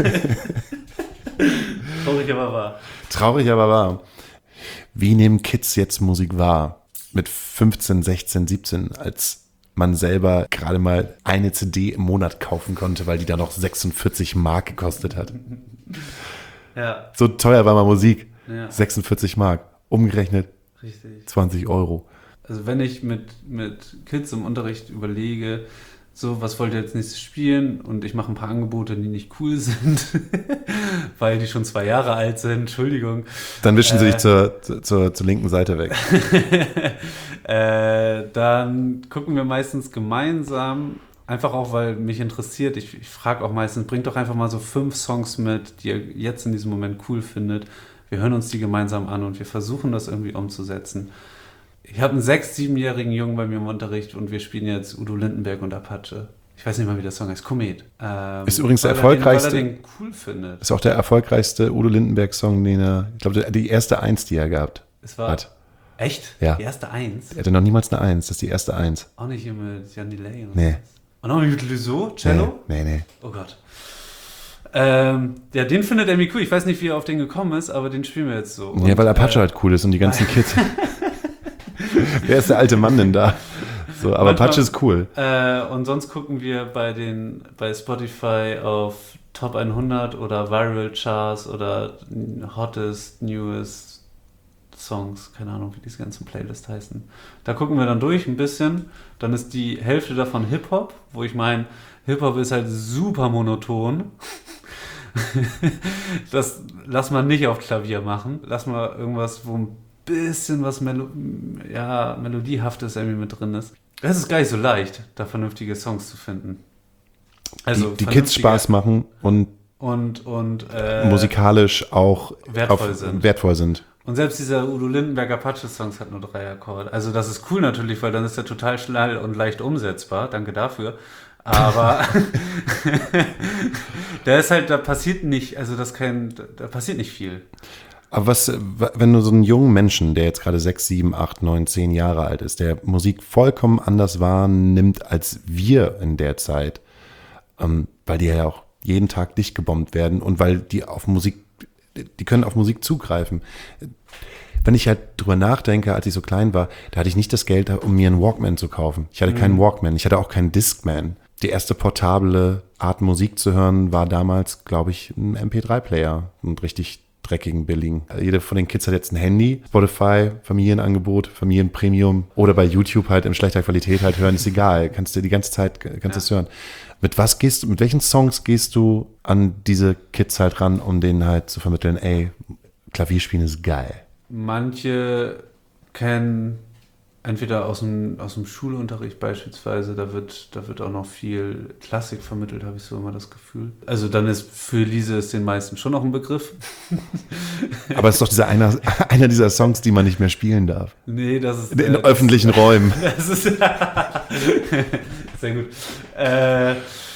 Traurig, aber wahr. Traurig, aber wahr. Wie nehmen Kids jetzt Musik wahr? Mit fünfzehn, sechzehn, siebzehn, als man selber gerade mal eine C D im Monat kaufen konnte, weil die da noch sechsundvierzig Mark gekostet hat. Ja. So teuer war mal Musik. Ja. sechsundvierzig Mark. Umgerechnet Richtig. zwanzig Euro. Also wenn ich mit, mit Kids im Unterricht überlege, so, was wollt ihr jetzt nächstes spielen? Und ich mache ein paar Angebote, die nicht cool sind, weil die schon zwei Jahre alt sind, Entschuldigung. Dann wischen äh, sie dich zur, zur, zur linken Seite weg. äh, dann gucken wir meistens gemeinsam, einfach auch, weil mich interessiert, ich, ich frage auch meistens, bringt doch einfach mal so fünf Songs mit, die ihr jetzt in diesem Moment cool findet. Wir hören uns die gemeinsam an und wir versuchen das irgendwie umzusetzen. Ich habe einen sechs-, siebenjährigen Jungen bei mir im Unterricht und wir spielen jetzt Udo Lindenberg und Apache. Ich weiß nicht mal, wie der Song heißt. Komet. Ähm, ist übrigens der weil erfolgreichste. Er den, weil er den cool findet. Ist auch der erfolgreichste Udo Lindenberg-Song, den er, ich glaube, die erste Eins, die er gehabt es war, hat. Echt? Ja. Die erste Eins? Er hatte noch niemals eine Eins, das ist die erste Eins. Auch nicht hier mit Jan Delay. Nee. Und auch nicht mit Lizzo? Cello? Nee, nee, nee. Oh Gott. Ähm, ja, den findet er irgendwie cool. Ich weiß nicht, wie er auf den gekommen ist, aber den spielen wir jetzt so. Und, ja, weil Apache äh, halt cool ist und die ganzen Kids. Wer ist der alte Mann denn da? So, aber manchmal, Apache ist cool. Äh, und sonst gucken wir bei den bei Spotify auf Top hundert oder Viral Charts oder Hottest, Newest Songs, keine Ahnung, wie diese ganzen Playlists heißen. Da gucken wir dann durch ein bisschen. Dann ist die Hälfte davon Hip-Hop, wo ich meine, Hip-Hop ist halt super monoton. Das lass mal nicht auf Klavier machen. Lass mal irgendwas, wo ein bisschen was Melo- ja, Melodiehaftes irgendwie mit drin ist. Es ist gar nicht so leicht, da vernünftige Songs zu finden. Also die, die Kids Spaß machen und, und, und äh, musikalisch auch wertvoll, auf, sind. wertvoll sind. Und selbst dieser Udo Lindenberg Apache-Songs hat nur drei Akkorde. Also das ist cool natürlich, weil dann ist er total schnell und leicht umsetzbar. Danke dafür. Aber der ist halt, da passiert nicht, also das kein, da passiert nicht viel. Aber was, wenn du so einen jungen Menschen, der jetzt gerade sechs, sieben, acht, neun, zehn Jahre alt ist, der Musik vollkommen anders wahrnimmt als wir in der Zeit, ähm, weil die ja auch jeden Tag dicht gebombt werden und weil die auf Musik, die können auf Musik zugreifen. Wenn ich halt drüber nachdenke, als ich so klein war, da hatte ich nicht das Geld, um mir einen Walkman zu kaufen. Ich hatte mhm. keinen Walkman, ich hatte auch keinen Discman. Die erste portable Art Musik zu hören war damals, glaube ich, ein M P drei Player, ein richtig dreckigen, billigen. Jeder von den Kids hat jetzt ein Handy, Spotify, Familienangebot, Familienpremium oder bei YouTube halt in schlechter Qualität halt hören, ist egal. Kannst du die ganze Zeit, kannst du es hören. Mit was gehst du, mit welchen Songs gehst du an diese Kids halt ran, um denen halt zu vermitteln, ey, Klavierspielen ist geil? Manche kennen entweder aus dem, aus dem Schulunterricht beispielsweise, da wird, da wird auch noch viel Klassik vermittelt, habe ich so immer das Gefühl. Also dann ist für Liese ist den meisten schon noch ein Begriff. Aber es ist doch dieser einer, einer dieser Songs, die man nicht mehr spielen darf. Nee, das ist... In äh, öffentlichen das, Räumen. Das ist... Sehr gut. Äh,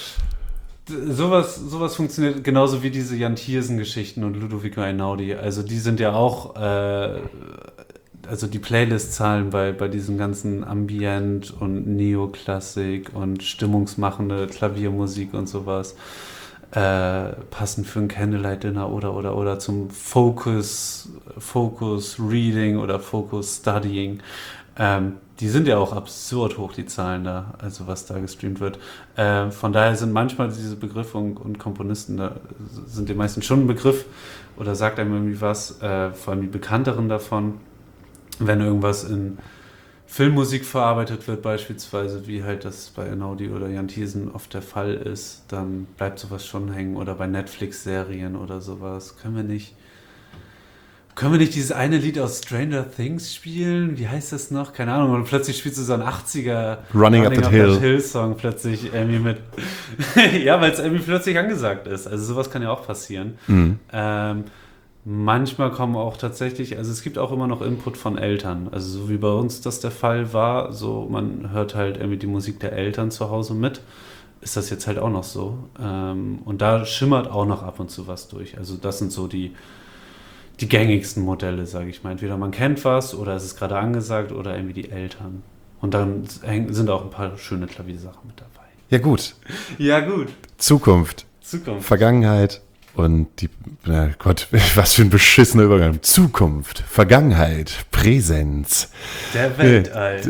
sowas, sowas funktioniert genauso wie diese Jan Thiersen-Geschichten und Ludovico Einaudi. Also die sind ja auch... Äh, also die Playlist-Zahlen bei, bei diesen ganzen Ambient und Neoklassik und stimmungsmachende Klaviermusik und sowas äh, passen für ein Candlelight-Dinner oder oder oder zum Focus, Focus Reading oder Focus Studying. Ähm, die sind ja auch absurd hoch, die Zahlen da, also was da gestreamt wird. Äh, von daher sind manchmal diese Begriffe und, und Komponisten, da sind den meisten schon ein Begriff oder sagt einem irgendwie was, äh, vor allem die bekannteren davon. Wenn irgendwas in Filmmusik verarbeitet wird, beispielsweise, wie halt das bei Einaudi oder Jan Thiersen oft der Fall ist, dann bleibt sowas schon hängen. Oder bei Netflix-Serien oder sowas. Können wir nicht, können wir nicht dieses eine Lied aus Stranger Things spielen? Wie heißt das noch? Keine Ahnung. Und plötzlich spielst du so einen achtziger Running, Running Up, That, up Hill. that Hill Song plötzlich irgendwie mit. Ja, weil es irgendwie plötzlich angesagt ist. Also sowas kann ja auch passieren. Mhm. Ähm, Manchmal kommen auch tatsächlich, also es gibt auch immer noch Input von Eltern. Also so wie bei uns das der Fall war, so man hört halt irgendwie die Musik der Eltern zu Hause mit, ist das jetzt halt auch noch so. Und da schimmert auch noch ab und zu was durch. Also das sind so die, die gängigsten Modelle, sage ich mal. Entweder man kennt was oder es ist gerade angesagt oder irgendwie die Eltern. Und dann sind auch ein paar schöne Klaviersachen mit dabei. Ja gut. Ja gut. Zukunft. Zukunft. Vergangenheit. Und die, na Gott, was für ein beschissener Übergang. Zukunft, Vergangenheit, Präsenz. Der Weltall.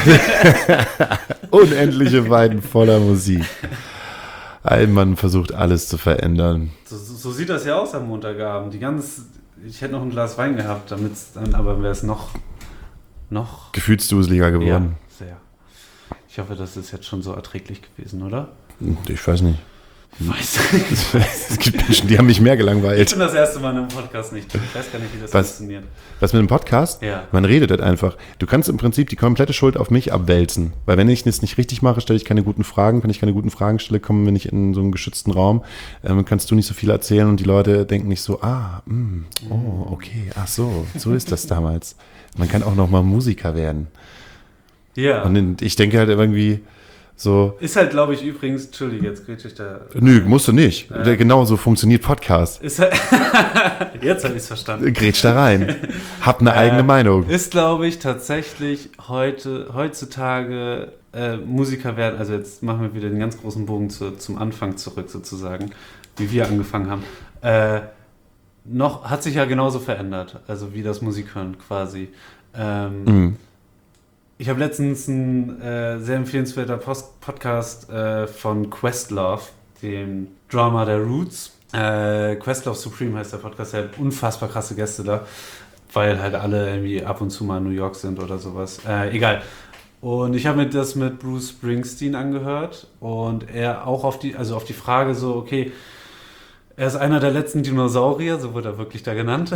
Unendliche Weiden voller Musik. Ein Mann versucht alles zu verändern. So, so, so sieht das ja aus am Montagabend. Die ganz, ich hätte noch ein Glas Wein gehabt, damit dann, aber wäre es noch, noch gefühlsduseliger geworden. Ja, sehr. Ich hoffe, das ist jetzt schon so erträglich gewesen, oder? Ich weiß nicht. Weiß nicht. Es gibt Menschen, die haben mich mehr gelangweilt. Ich bin das erste Mal in einem Podcast nicht. Ich weiß gar nicht, wie das was, funktioniert. Was mit einem Podcast? Ja. Man redet halt einfach. Du kannst im Prinzip die komplette Schuld auf mich abwälzen. Weil wenn ich es nicht richtig mache, stelle ich keine guten Fragen. Wenn ich keine guten Fragen stelle, kommen wir nicht in so einen geschützten Raum. Ähm, kannst du nicht so viel erzählen und die Leute denken nicht so, ah, mh, oh, okay, ach so, so ist das damals. Man kann auch noch mal Musiker werden. Ja. Und ich denke halt irgendwie so. Ist halt, glaube ich, übrigens, Entschuldige, jetzt grätsch ich da. Nö, musst du nicht. Äh, genau so funktioniert Podcast. Ist halt, jetzt habe ich es verstanden. Grätsch da rein. Hab eine eigene äh, Meinung. Ist, glaube ich, tatsächlich heute, heutzutage äh, Musiker werden, also jetzt machen wir wieder den ganz großen Bogen zu, zum Anfang zurück sozusagen, wie wir angefangen haben, äh, noch hat sich ja genauso verändert, also wie das Musikhören quasi. Ähm, Mhm. Ich habe letztens einen äh, sehr empfehlenswerter Post- Podcast äh, von Questlove, dem Drummer der Roots. Äh, Questlove Supreme heißt der Podcast, der hat unfassbar krasse Gäste da, weil halt alle irgendwie ab und zu mal in New York sind oder sowas. Äh, egal. Und ich habe mir das mit Bruce Springsteen angehört und er auch auf die, also auf die Frage so, okay, er ist einer der letzten Dinosaurier, so wurde er wirklich da genannt,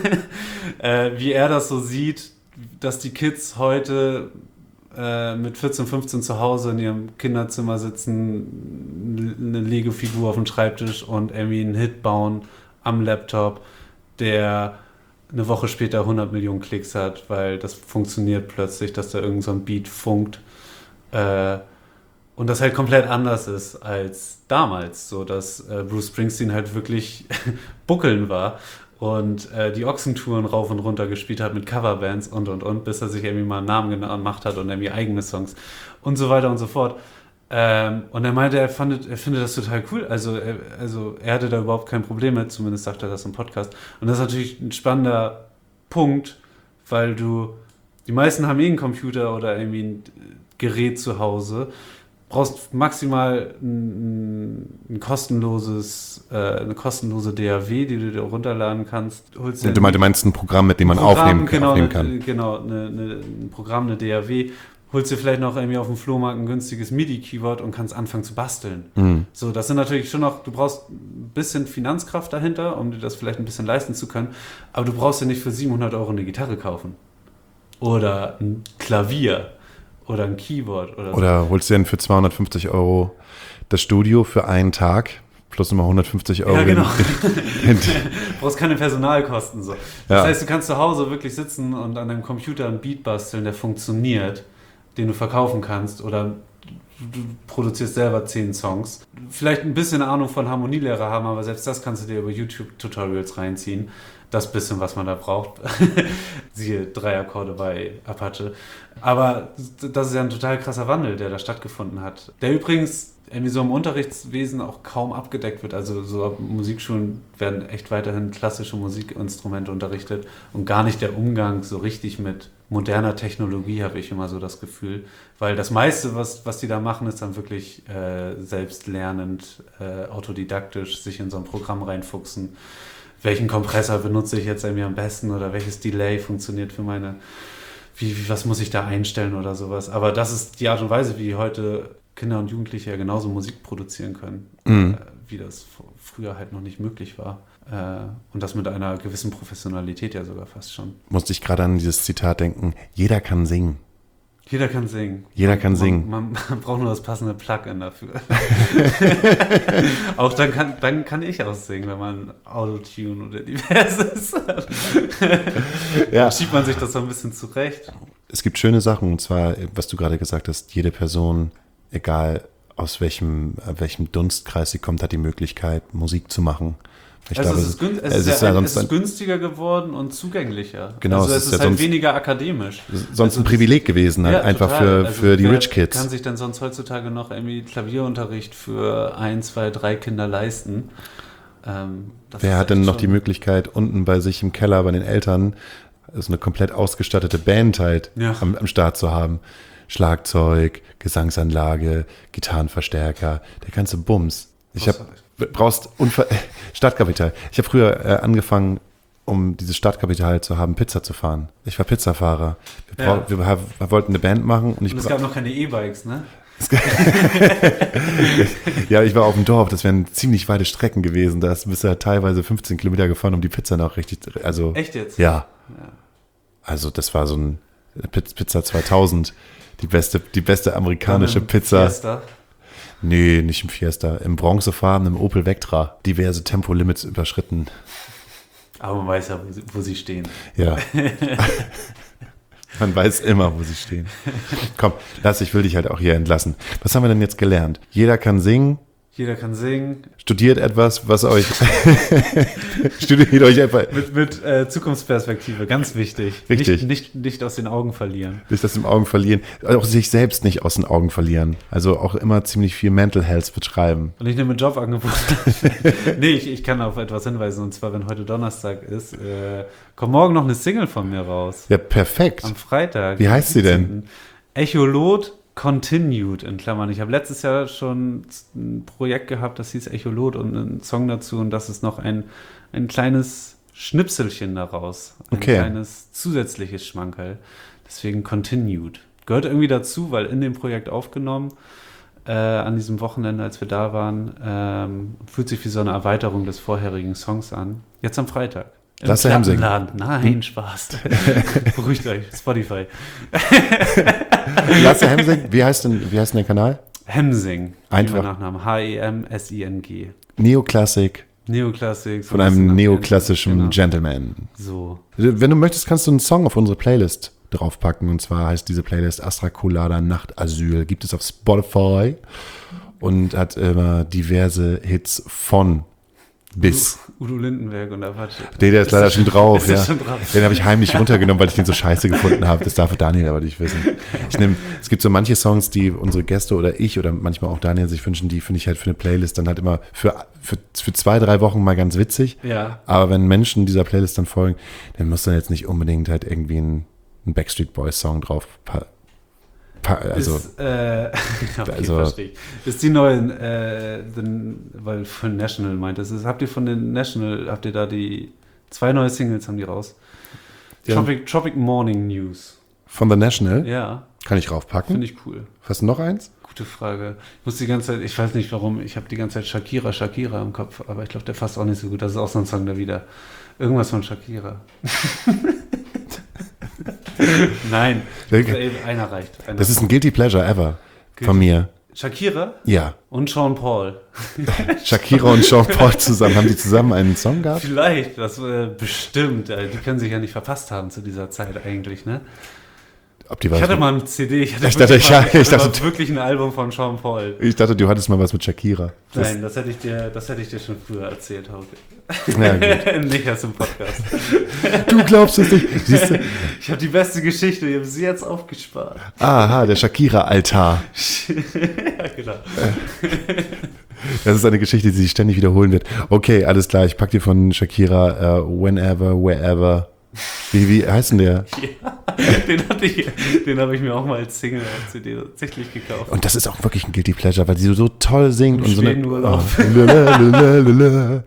äh, wie er das so sieht, dass die Kids heute äh, mit vierzehn, fünfzehn zu Hause in ihrem Kinderzimmer sitzen, eine Lego-Figur auf dem Schreibtisch und irgendwie einen Hit bauen am Laptop, der eine Woche später hundert Millionen Klicks hat, weil das funktioniert plötzlich, dass da irgend so ein Beat funkt. Äh, und das halt komplett anders ist als damals, so dass äh, Bruce Springsteen halt wirklich buckeln war und äh, die Ochsentouren rauf und runter gespielt hat mit Coverbands und und und, bis er sich irgendwie mal einen Namen gemacht hat und irgendwie eigene Songs und so weiter und so fort. Ähm, und er meinte, er, fandet, er findet das total cool. Also er, also er hatte da überhaupt kein Problem mit, zumindest sagt er das im Podcast. Und das ist natürlich ein spannender Punkt, weil du, die meisten haben eh einen Computer oder irgendwie ein Gerät zu Hause, brauchst maximal ein, ein kostenloses, äh, eine kostenlose D A W, die du dir runterladen kannst. Holst Du meinst, du meinst ein Programm, mit dem man Programm, aufnehmen, genau, aufnehmen eine, kann. Genau, eine, eine, ein Programm, eine D A W. Holst dir vielleicht noch irgendwie auf dem Flohmarkt ein günstiges MIDI-Keyboard und kannst anfangen zu basteln. Mhm. So, das sind natürlich schon noch, du brauchst ein bisschen Finanzkraft dahinter, um dir das vielleicht ein bisschen leisten zu können, aber du brauchst ja nicht für siebenhundert Euro eine Gitarre kaufen. Oder ein Klavier. Oder ein Keyboard. Oder, Oder so. Holst du denn für zweihundertfünfzig Euro das Studio für einen Tag, plus nochmal hundertfünfzig Euro. Ja, genau. Den, du brauchst keine Personalkosten. So. Das Ja. heißt, du kannst zu Hause wirklich sitzen und an deinem Computer einen Beat basteln, der funktioniert, den du verkaufen kannst, oder du produzierst selber zehn Songs. Vielleicht ein bisschen Ahnung von Harmonielehre haben, aber selbst das kannst du dir über YouTube-Tutorials reinziehen. Das bisschen, was man da braucht. Siehe drei Akkorde bei Apache. Aber das ist ja ein total krasser Wandel, der da stattgefunden hat. Der übrigens irgendwie so im Unterrichtswesen auch kaum abgedeckt wird. Also so Musikschulen werden echt weiterhin klassische Musikinstrumente unterrichtet und gar nicht der Umgang so richtig mit moderner Technologie, habe ich immer so das Gefühl. Weil das meiste, was, was die da machen, ist dann wirklich äh, selbstlernend, äh, autodidaktisch, sich in so ein Programm reinfuchsen. Welchen Kompressor benutze ich jetzt irgendwie am besten oder welches Delay funktioniert für meine, wie, wie, was muss ich da einstellen oder sowas. Aber das ist die Art und Weise, wie heute Kinder und Jugendliche ja genauso Musik produzieren können, Mhm. äh, wie das f- früher halt noch nicht möglich war. Äh, und das mit einer gewissen Professionalität ja sogar fast schon. musste ich gerade an dieses Zitat denken, jeder kann singen. Jeder kann singen. Jeder kann man, singen. Man, man braucht nur das passende Plugin dafür. Auch dann kann, dann kann ich auch singen, wenn man Autotune oder diverses hat. Ja. Dann schiebt man sich das so ein bisschen zurecht. Es gibt schöne Sachen, und zwar, was du gerade gesagt hast, jede Person, egal aus welchem, welchem Dunstkreis sie kommt, hat die Möglichkeit, Musik zu machen. Ich Also glaube, es, ist gün- es, es ist ist ja, ja ein- sonst es ist ein- günstiger geworden und zugänglicher. Genau, also es es ist ist ja halt sonst- weniger akademisch. sonst Also ein das- Privileg gewesen, halt Ja, einfach total. für, Also für die wer Rich Kids. kann sich denn sonst heutzutage noch irgendwie Klavierunterricht für ein, zwei, drei Kinder leisten? Ähm, das Wer ist hat denn echt noch schon- die Möglichkeit, unten bei sich im Keller bei den Eltern so eine komplett ausgestattete Band halt Ja. am, am Start zu haben? Schlagzeug, Gesangsanlage, Gitarrenverstärker, der ganze Bums. Ich hab, brauchst Unver Startkapital. Ich habe früher äh, angefangen, um dieses Startkapital zu haben, Pizza zu fahren. Ich war Pizzafahrer. Wir, Ja. brau- wir, ha- wir wollten eine Band machen und ich Und es bra- gab noch keine E-Bikes, ne? ja, ich war auf dem Dorf, das wären ziemlich weite Strecken gewesen. Da bist du ja teilweise fünfzehn Kilometer gefahren, um die Pizza noch richtig, also Echt jetzt? ja. Ja. Also das war so ein Piz- Pizza zweitausend, die beste, die beste amerikanische Dann im Pizza. Fiesta. Nee, nicht im Fiesta, im bronzefarbenen Opel Vectra. Diverse Tempolimits überschritten. Aber man weiß ja, wo sie, wo sie stehen. Ja. Man weiß immer, wo sie stehen. Komm, lass, ich will dich halt auch hier entlassen. Was haben wir denn jetzt gelernt? Jeder kann singen. Jeder kann singen. Studiert etwas, was euch... Studiert euch einfach... Mit, mit äh, Zukunftsperspektive, ganz wichtig. Richtig. Nicht, nicht, nicht aus den Augen verlieren. Nicht aus den Augen verlieren. Auch sich selbst nicht aus den Augen verlieren. Also auch immer ziemlich viel Mental Health betreiben. Und ich nehme ein Jobangebot. Nee, ich, ich kann auf etwas hinweisen. Und zwar, wenn heute Donnerstag ist, äh, kommt morgen noch eine Single von mir raus. Ja, perfekt. Am Freitag. Wie heißt sie denn? Echolot Continued, in Klammern. Ich habe letztes Jahr schon ein Projekt gehabt, das hieß Echolot und einen Song dazu. Und das ist noch ein, ein kleines Schnipselchen daraus. Ein Okay. kleines zusätzliches Schmankerl. Deswegen Continued. Gehört irgendwie dazu, weil in dem Projekt aufgenommen, äh, an diesem Wochenende, als wir da waren, ähm, fühlt sich wie so eine Erweiterung des vorherigen Songs an. Jetzt am Freitag. Im Lasse Hemsing. Plattenladen. Nein, Spaß. Beruhigt euch. Spotify. Lasse Hemsing, wie heißt denn, wie heißt denn der Kanal? Hemsing. Einfach. Wie mein Nachname. H E M S I N G. Neoklassik Neoklassik. so von ein bisschen einem nach- neoklassischen Genau. Gentleman. So. Wenn du möchtest, kannst du einen Song auf unsere Playlist draufpacken. Und zwar heißt diese Playlist Astra Colada Nachtasyl. Gibt es auf Spotify und hat immer diverse Hits von bis. Udo Lindenberg und Apache. Der, der ist leider schon drauf, ist ja. das schon drauf? Den habe ich heimlich runtergenommen, weil ich den so scheiße gefunden habe. Das darf Daniel aber nicht wissen. Ich nehm, es gibt so manche Songs, die unsere Gäste oder ich oder manchmal auch Daniel sich wünschen, die finde ich halt für eine Playlist dann halt immer für, für, für zwei, drei Wochen mal ganz witzig. Ja. Aber wenn Menschen dieser Playlist dann folgen, dann muss dann jetzt nicht unbedingt halt irgendwie ein, ein Backstreet Boys Song drauf pa, pa, also ist, äh, okay, also- verstehe ich. Ist die neue, äh, den, weil von National meint es, ist, habt ihr von den National, habt ihr da die, zwei neue Singles haben die raus? Ja. Tropic, Tropic Morning News. von The National, Ja, kann ich raufpacken. finde ich cool. Hast du noch eins? Gute Frage. Ich muss die ganze Zeit, ich weiß nicht warum, ich habe die ganze Zeit Shakira, Shakira im Kopf, aber ich glaube, der fasst auch nicht so gut. Das ist auch so ein Song da wieder. Irgendwas von Shakira. Nein, Okay. einer reicht. Einer. Das ist ein Guilty Pleasure ever von mir. Shakira Ja. und Sean Paul. Shakira und Sean Paul zusammen. Haben die zusammen einen Song gehabt? Vielleicht, das äh, bestimmt. Äh, die können sich ja nicht verpasst haben zu dieser Zeit eigentlich, ne? Ob die Ich was hatte mit- mal ein C D, ich hatte, Ich dachte, wirklich, ich- mal, ja, ich ich hatte dachte- mal wirklich ein Album von Sean Paul. Ich dachte, du hattest mal was mit Shakira. Das, Nein, das hätte ich dir, das hätte ich dir schon früher erzählt, Hauke. na gut. Nicht erst im Podcast. Du glaubst es nicht. Siehst du? Ich habe die beste Geschichte, ich habe sie jetzt aufgespart. Aha, der Shakira-Altar. Ja, genau. Das ist eine Geschichte, die sich ständig wiederholen wird. Okay, alles klar. Ich pack dir von Shakira uh, Whenever, Wherever. Wie, wie heißt denn der? Den, hatte ich, den habe ich mir auch mal als Single auf C D tatsächlich gekauft. Und das ist auch wirklich ein Guilty Pleasure, weil sie so toll singt. Im und so eine, Schwedenurlaub. Oh, lalalala,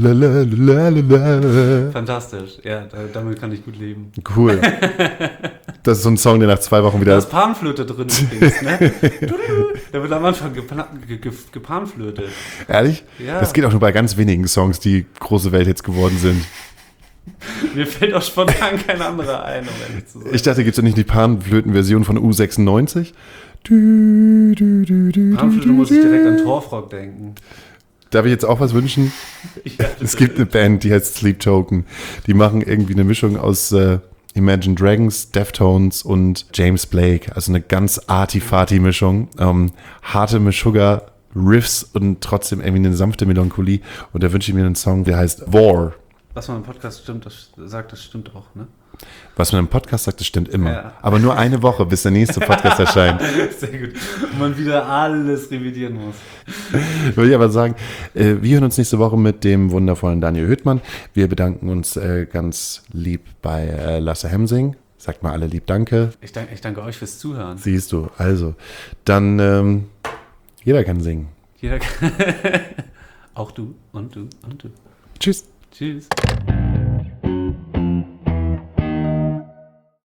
lalalala. Fantastisch. Ja, da, damit kann ich gut leben. Cool. Das ist so ein Song, der nach zwei Wochen Da wieder... ist Panflöte drin übrigens, ne? Da wird am Anfang gepla- ge- ge- gepanflötet. Ehrlich? Ja. Das geht auch nur bei ganz wenigen Songs, die große Welthits geworden sind. Mir fällt auch spontan kein anderer ein, um ehrlich zu sein. Ich dachte, gibt es nicht die Panflöten-Version von U sechsundneunzig? Du, du, du, du, Panflöte du, muss ich du. direkt an Torfrock denken. Darf ich jetzt auch was wünschen? Ja, Es gibt eine Band, die heißt Sleep Token. Die machen irgendwie eine Mischung aus äh, Imagine Dragons, Deftones und James Blake. Also eine ganz arty-farty-Mischung. Ähm, harte Meshuggah, Riffs und trotzdem irgendwie eine sanfte Melancholie. Und da wünsche ich mir einen Song, der heißt War. was man im Podcast stimmt, das sagt, das stimmt auch, ne? Was man im Podcast sagt, das stimmt immer. Ja. Aber nur eine Woche, bis der nächste Podcast erscheint. Sehr gut. Und man wieder alles revidieren muss. Würde ich aber sagen, äh, wir hören uns nächste Woche mit dem wundervollen Daniel Hüttmann. Wir bedanken uns äh, ganz lieb bei äh, Lasse Hemsing. Sagt mal alle lieb Danke. Ich danke, ich danke euch fürs Zuhören. Siehst du, also, dann ähm, jeder kann singen. Jeder kann. Auch du und du und du. Tschüss. Tschüss.